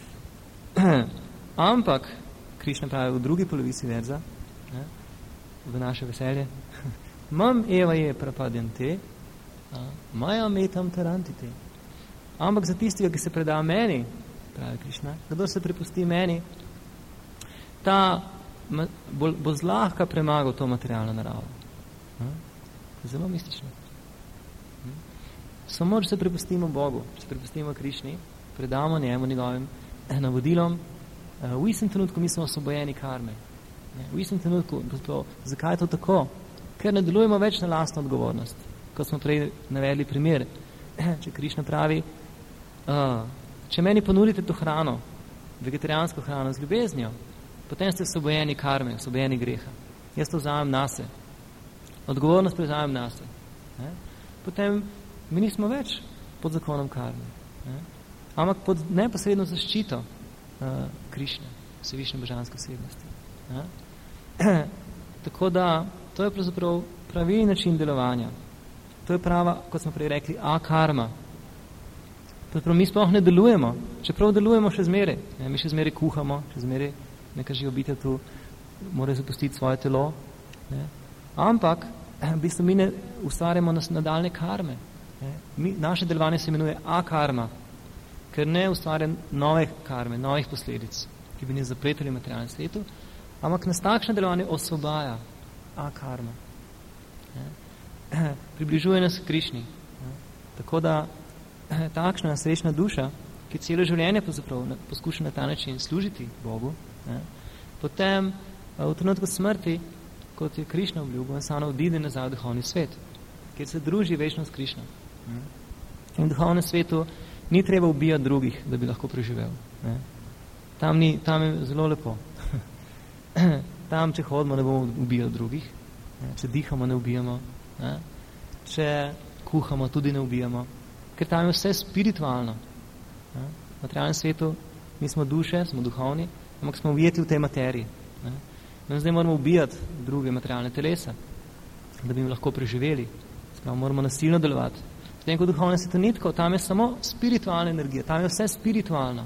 Ampak, Krišna pravi v drugi polovici verza, ne, v naše veselje, mam eva je prapadjante, maja metam tarantite. Ampak za tistega, ki se preda meni, pravi Krišna, kdo se prepusti meni, ta bo, bo zlahka premagal to materialno naravo. Zelo mistično. Samo, če se prepustimo Bogu, če se prepustimo Krišni, predamo njemu, njegovim navodilom, v istem trenutku mi smo osvobojeni karme. V istem trenutku, zakaj je to tako? Ker ne delujemo več na lastno odgovornost. Kot smo prej navedli primer, če Krišna pravi, če meni ponudite to hrano, vegetarijansko hrano z ljubeznijo, potem ste osvobojeni karme, osvobojeni greha. Jaz to vzamem nase. Odgovornost prevzamem nase. Potem mi nismo več pod zakonom karme. Ampak pod neposredno zaščito Krišne, vsevišnje božanske osebnosti. Tako da, to je pravzaprav pravi način delovanja. To je prava, kot smo prej rekli, a-karma. Pravzaprav mi sploh ne delujemo, čeprav delujemo še zmeraj. Mi še zmeraj kuhamo, še zmeraj neka živo bitja tu mora zapustiti svoje telo. Ne? Ampak, v bistvu mi ne ustvarjamo nadaljne karme. Ne? Mi, naše delovanje se imenuje a-karma, ker ne ustvarja nove karme, novih posledic, ki bi nas zapletali v materialnem svetu, ampak nas takšno delovanje osvobaja a-karma. Približuje nas Krišni. Tako da takšna srečna duša, ki celo življenje poskuša na ta način služiti Bogu, ne, potem v trenutku smrti, kot je Krišna obljubil, enostavno odide nazaj v duhovni svet, kjer se druži večno s Krišno. In v duhovnem svetu ni treba ubijati drugih, da bi lahko preživel. Ne. Tam, ni, tam je zelo lepo. Tam, če hodimo, ne bomo ubijati drugih, ne. Če dihamo, ne ubijamo, ne. Če kuhamo, tudi ne ubijamo, ker tam je vse spiritualno. Ne. V materialnem svetu mi smo duše, smo duhovni, ampak smo ujeti v tej materiji. Ne. No, zdaj moramo ubijati druge materialne telesa, da bi jim lahko preživeli. Sprav, moramo nasilno delovati. Potem, ko duhovne svetu ni tako, tam je samo spiritualna energija, tam je vse spiritualno.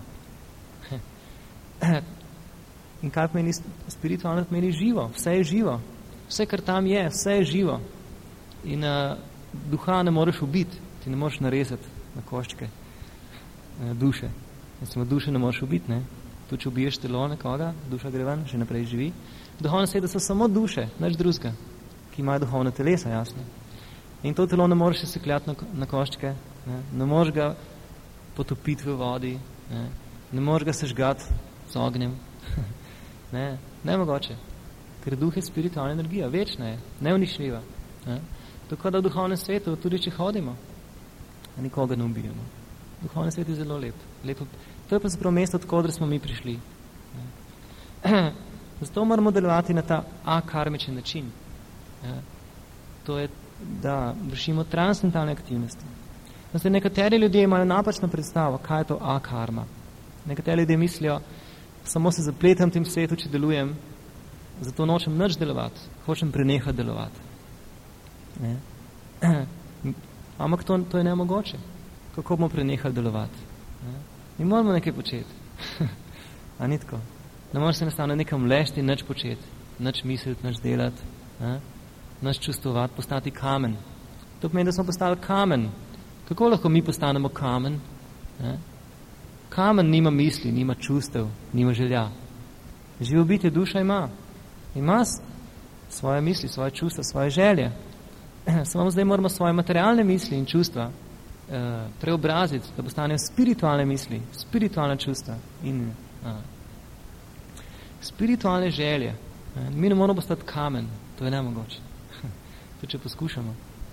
In kaj pomeni spiritualno? Pomeni živo, vse je živo. Vse, kar tam je, vse je živo. In uh, duha ne moreš ubiti, ti ne moreš narezati na koščke uh, duše. Recimo, duše ne moreš ubiti, ne? Tu, če ubiješ telo nekoga, duša gre ven, še naprej živi. V duhovnem svetu so samo duše, nič drugega, ki imajo duhovne telesa, jasno. In to telo ne moreš se sekljati na, na koščke, ne, ne moreš ga potopiti v vodi, ne, ne moreš ga sežgati z ognjem. ne, nemogoče. Ker duh je spiritualna energija, večna je, neuničljiva. Ne. Tako da v duhovnem svetu, tudi če hodimo, nikoga ne ubijamo. Duhovni svet je zelo lep. Lepo. To je pa zapravo mesto, odkudar smo mi prišli. Ne. Zato moramo delovati na ta a-karmičen način. Ne. To je, da vršimo transcendentalne aktivnosti. Zdaj, nekateri ljudje imajo napačno predstavo, kaj je to a-karma. Nekateri ljudje mislijo, samo se zapletam v tem svetu, če delujem, zato nočem nič delovati, hočem prenehati delovati. Ne? Ampak to, to je nemogoče. Kako bomo prenehali delovati? Ne? Mi moramo nekaj početi. A ni tako? Ne moramo se enostavno nekam lešti, nič početi, nič misliti, nič delati, ne? Nič čustovati, postati kamen. To pomeni, da smo postali kamen. Kako lahko mi postanemo kamen? Ne? Kamen nima misli, nima čustev, nima želja. Živo bitje duša ima. Ima svoje misli, svoje čustva, svoje želje. Samo zdaj moramo svoje materialne misli in čustva eh, preobraziti, da postanejo spiritualne misli, spiritualne čustva in a, spiritualne želje. Mi ne moramo postati kamen, to je nemogoče. To, če poskušamo.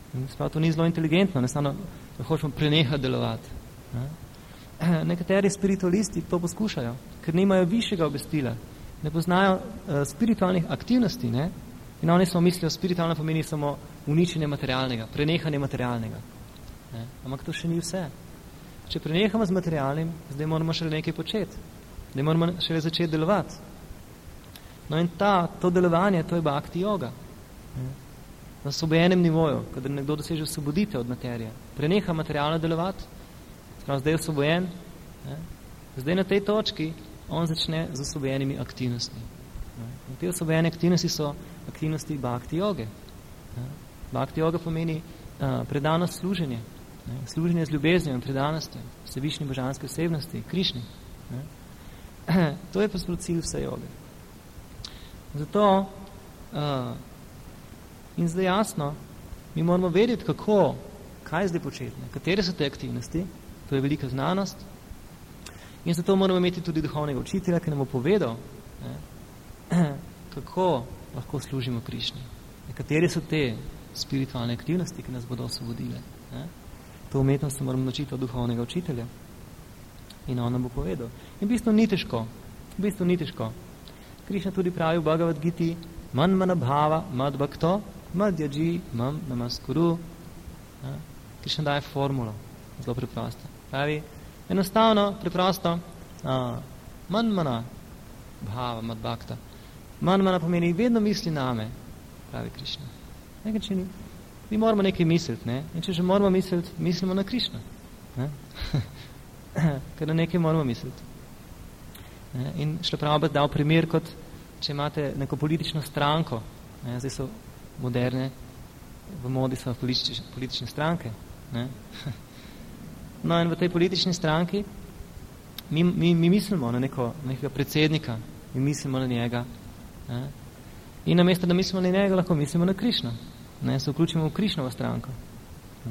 Sprav, to ni zelo inteligentno, enostavno hočemo prenehati delovati. Ne? Nekateri spiritualisti to poskušajo, ker nimajo višjega obvestila, ne poznajo uh, spiritualnih aktivnosti, ne? In oni smo mislijo, spiritualno pomeni samo uničenje materialnega, prenehanje materialnega. Ne? Ampak to še ni vse. Če prenehamo z materialnim, zdaj moramo šele nekaj početi. Zdaj moramo šele začeti delovati. No in ta, to delovanje, to je bhakti yoga. Ne? Na osvobojenem nivoju, kadar nekdo doseže osvoboditev od materije, preneha materialno delovati, sprav, zdaj je osvobojen, ne? Zdaj na tej točki on začne z osvobojenimi aktivnostmi. Ne? In te osvobojene aktivnosti so aktivnosti bhakti yoge. Ne? Bhakti yoga pomeni uh, predanost služenje, ne? Služenje z ljubeznijo in predanostjo, vsevišnji božanske osebnosti, Krišni. Ne? To je pa cilj vse joge. Zato uh, in zdaj jasno, mi moramo vedeti, kako, kaj zdaj početi, ne? Katere so te aktivnosti, to je velika znanost, in zato moramo imeti tudi duhovnega učitelja, ki nam bo povedal, ne? Kako lahko služimo Krišni. Katere so te spiritualne aktivnosti, ki nas bodo osvobodile. Ne? To umetnost se moramo naučiti od duhovnega učitelja. In on nam bo povedal. In v bistvu ni težko. V bistvu ni težko. Krišna tudi pravi v Bhagavad Giti, man manabhava mad bhakto, mad yaji mam namaskuru. Krišna daje formulo. Zelo preprosto. Pravi, enostavno, preprosto, a, man manabhava mad bhakta. Man mana pomeni, vedno misli name, pravi Krišna. Nekaj čini. Mi moramo nekaj misliti, ne? In če že moramo misliti, mislimo na Krišna. Ne? Ker na nekaj moramo misliti. Ne? In šle prav bi dal primer, kot če imate neko politično stranko, ne? Zdaj so moderne, v modi so politične, politične stranke. Ne? No in v tej politični stranki mi, mi, mi mislimo na neko, nekega predsednika, mi mislimo na njega. Ne? In namesto, da mislimo na njega, lahko mislimo na Krišno. Ne? Se vključimo v Krišnovo stranko. Ne?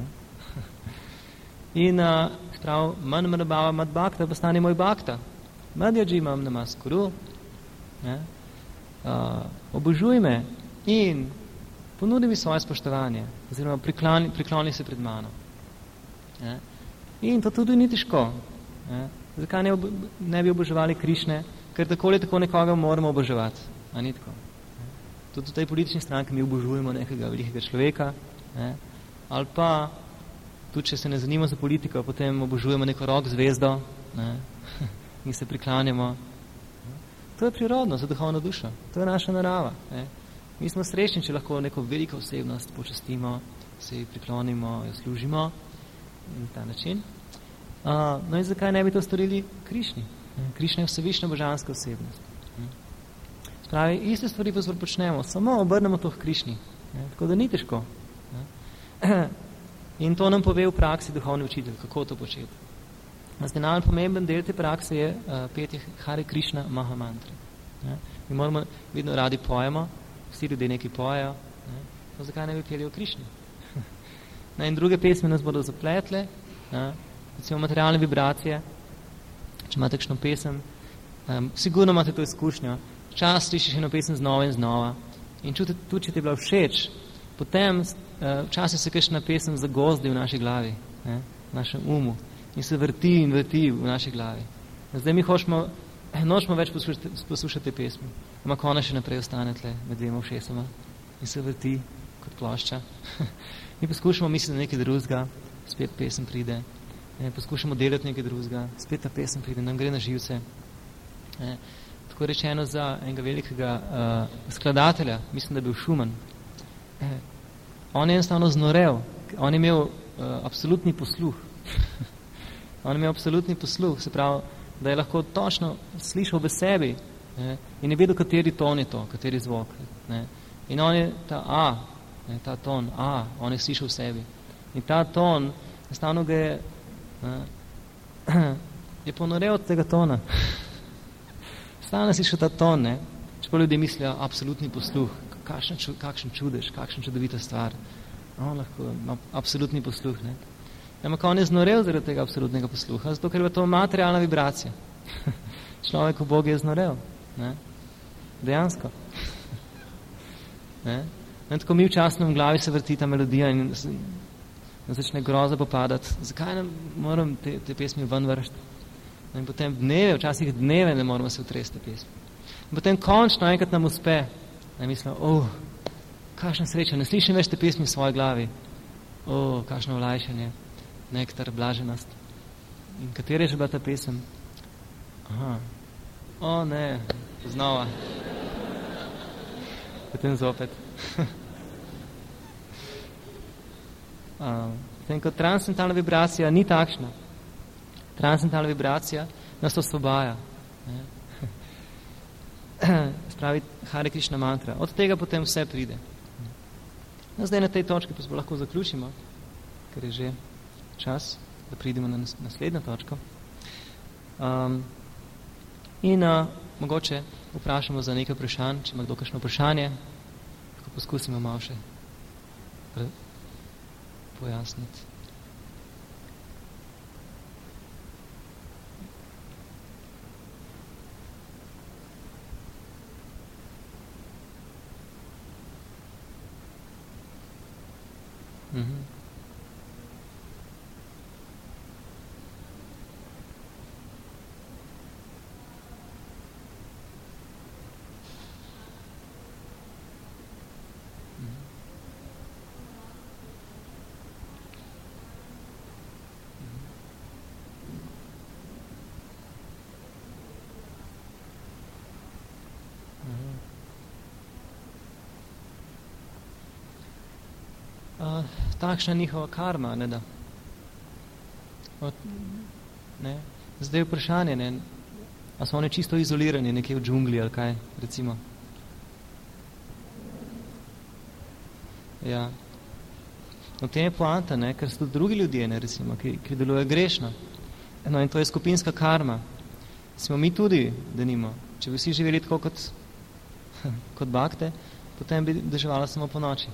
In uh, sprav, man manabhava mad bhakta, postane moj bhakta. Mad yaji mam namaskuru. Ne? Uh, obožuj me in ponudi mi svoje spoštovanje, oziroma prikloni, prikloni se pred mano. Ne? In to tudi ni težko. Ne? Zakaj ne, ob, ne bi oboževali Krišne? Ker tako ali tako nekoga moramo oboževati. A ni tako? Ne? Tudi v tej politični stranki mi obožujemo nekega velikega človeka, ne? Ali pa tudi, če se ne zanimamo za politiko, potem obožujemo neko rock zvezdo, ne? In se priklanjamo. To je prirodno za duhovno dušo. To je naša narava. Ne? Mi smo srečni, če lahko neko veliko osebnost počastimo, se ji priklonimo, jo služimo in ta način. Uh, no in zakaj ne bi to storili Krišni? Krišna je vsevišnja božanska osebnost. Spravi, iste stvari pa počnemo, samo obrnemo to k Krišni. Ne? Tako da ni težko. Ne? In to nam pove v praksi duhovni učitelj, kako to početi. Zdaj, najbolj pomemben del te prakse je uh, petje Hare Krišna Maha Mantra. Ne? Mi moramo, vedno radi pojemo, vsi ljudje nekaj pojejo, ne? No, zakaj ne bi peli o Krišni? No, in druge pesmi nas bodo zapletle, ne? Recimo materialne vibracije, če imate kakšno pesem, um, sigurno imate to izkušnjo, včasih slišiš eno pesem znova in znova in čuti, tudi če ti je bila všeč, potem uh, včasih se kakšna pesem zagozdi v naši glavi, ne? V našem umu. In se vrti in vrti v naši glavi. Zdaj mi hočemo, nočemo več poslušati, poslušati te pesmi, ampak ona še naprej ostane tle med dvema ušesoma in se vrti kot plošča. Mi poskušamo misliti na nekaj drugega, spet pesem pride, ne, poskušamo delati nekaj drugega, spet ta pesem pride, nam gre na živce. Ne. Tako rečeno za enega velikega uh, skladatelja, mislim, da je bil Schumann. Eh, on je enostavno znorel, on je imel uh, absolutni posluh. On je imel absolutni posluh, se pravi, da je lahko točno slišal v sebi, ne, in je vedel, kateri ton je to, kateri zvok. Ne. In on je ta A, ne, ta ton A, on je slišal v sebi. In ta ton, enostavno ga je, ne, je ponorel od tega tona. Stavno slišal ta ton, ne. Čeprav ljudje mislijo, absolutni posluh, kakšen, kakšen čudež, kakšen čudovita stvar. On lahko ima absolutni posluh, ne. Ampak on je znorel zaradi tega absolutnega posluha, zato ker je to materialna vibracija. Človek v Bogu je znorel. Ne? Dejansko. Ne? Ne, tako mi včasno v glavi se vrti ta melodija in začne groza popadati. Zakaj ne moram te, te pesmi ven vršiti? In potem dneve, včasih dneve ne moramo se utresti te pesmi. In potem končno enkrat nam uspe. Ne mislim, oh, kakšna sreča, ne slišim več te pesmi v svoji glavi. Oh, kakšno olajšanje, nektar, blaženost. In katera je že bila ta pesem? Aha. O, ne, znova. Potem zopet. Potem kot transcendentalna vibracija ni takšna. Transcendentalna vibracija nas osvobaja. Spravi Hare Krishna mantra. Od tega potem vse pride. No, zdaj na tej točki pa lahko zaključimo, ker je že čas, da pridemo na naslednjo točko. Um, in uh, mogoče vprašamo za nekaj vprašanj, če ima kdo kakšno vprašanje, ko poskusimo malo še pojasniti. Mhm. Uh, takšna njihova karma, ne da. Od, ne. Zdaj je vprašanje, ne, a so oni čisto izolirani nekje v džungli ali kaj, recimo. Ja. No, tem je poanta, ne, ker so tudi drugi ljudje, ne, recimo, ki, ki delujejo grešno. No, in to je skupinska karma. Smo mi tudi, da nimo. Če bi vsi živeli tako kot, kot bakte, potem bi deževala samo po noči.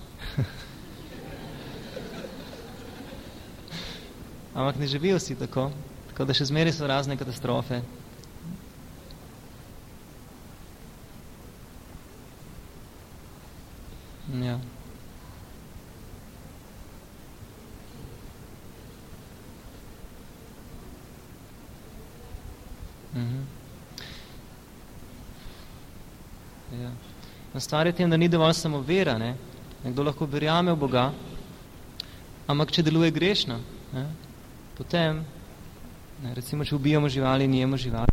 Ampak ne živijo vsi tako, tako da še zmeraj so razne katastrofe. Ja. Mhm. Ja. Na stvar je tem, da ni dovolj samo vera, ne? Nekdo lahko verjame v Boga, ampak če deluje grešno, ne? Potem, ne, recimo, če ubijamo živali in jemo živali,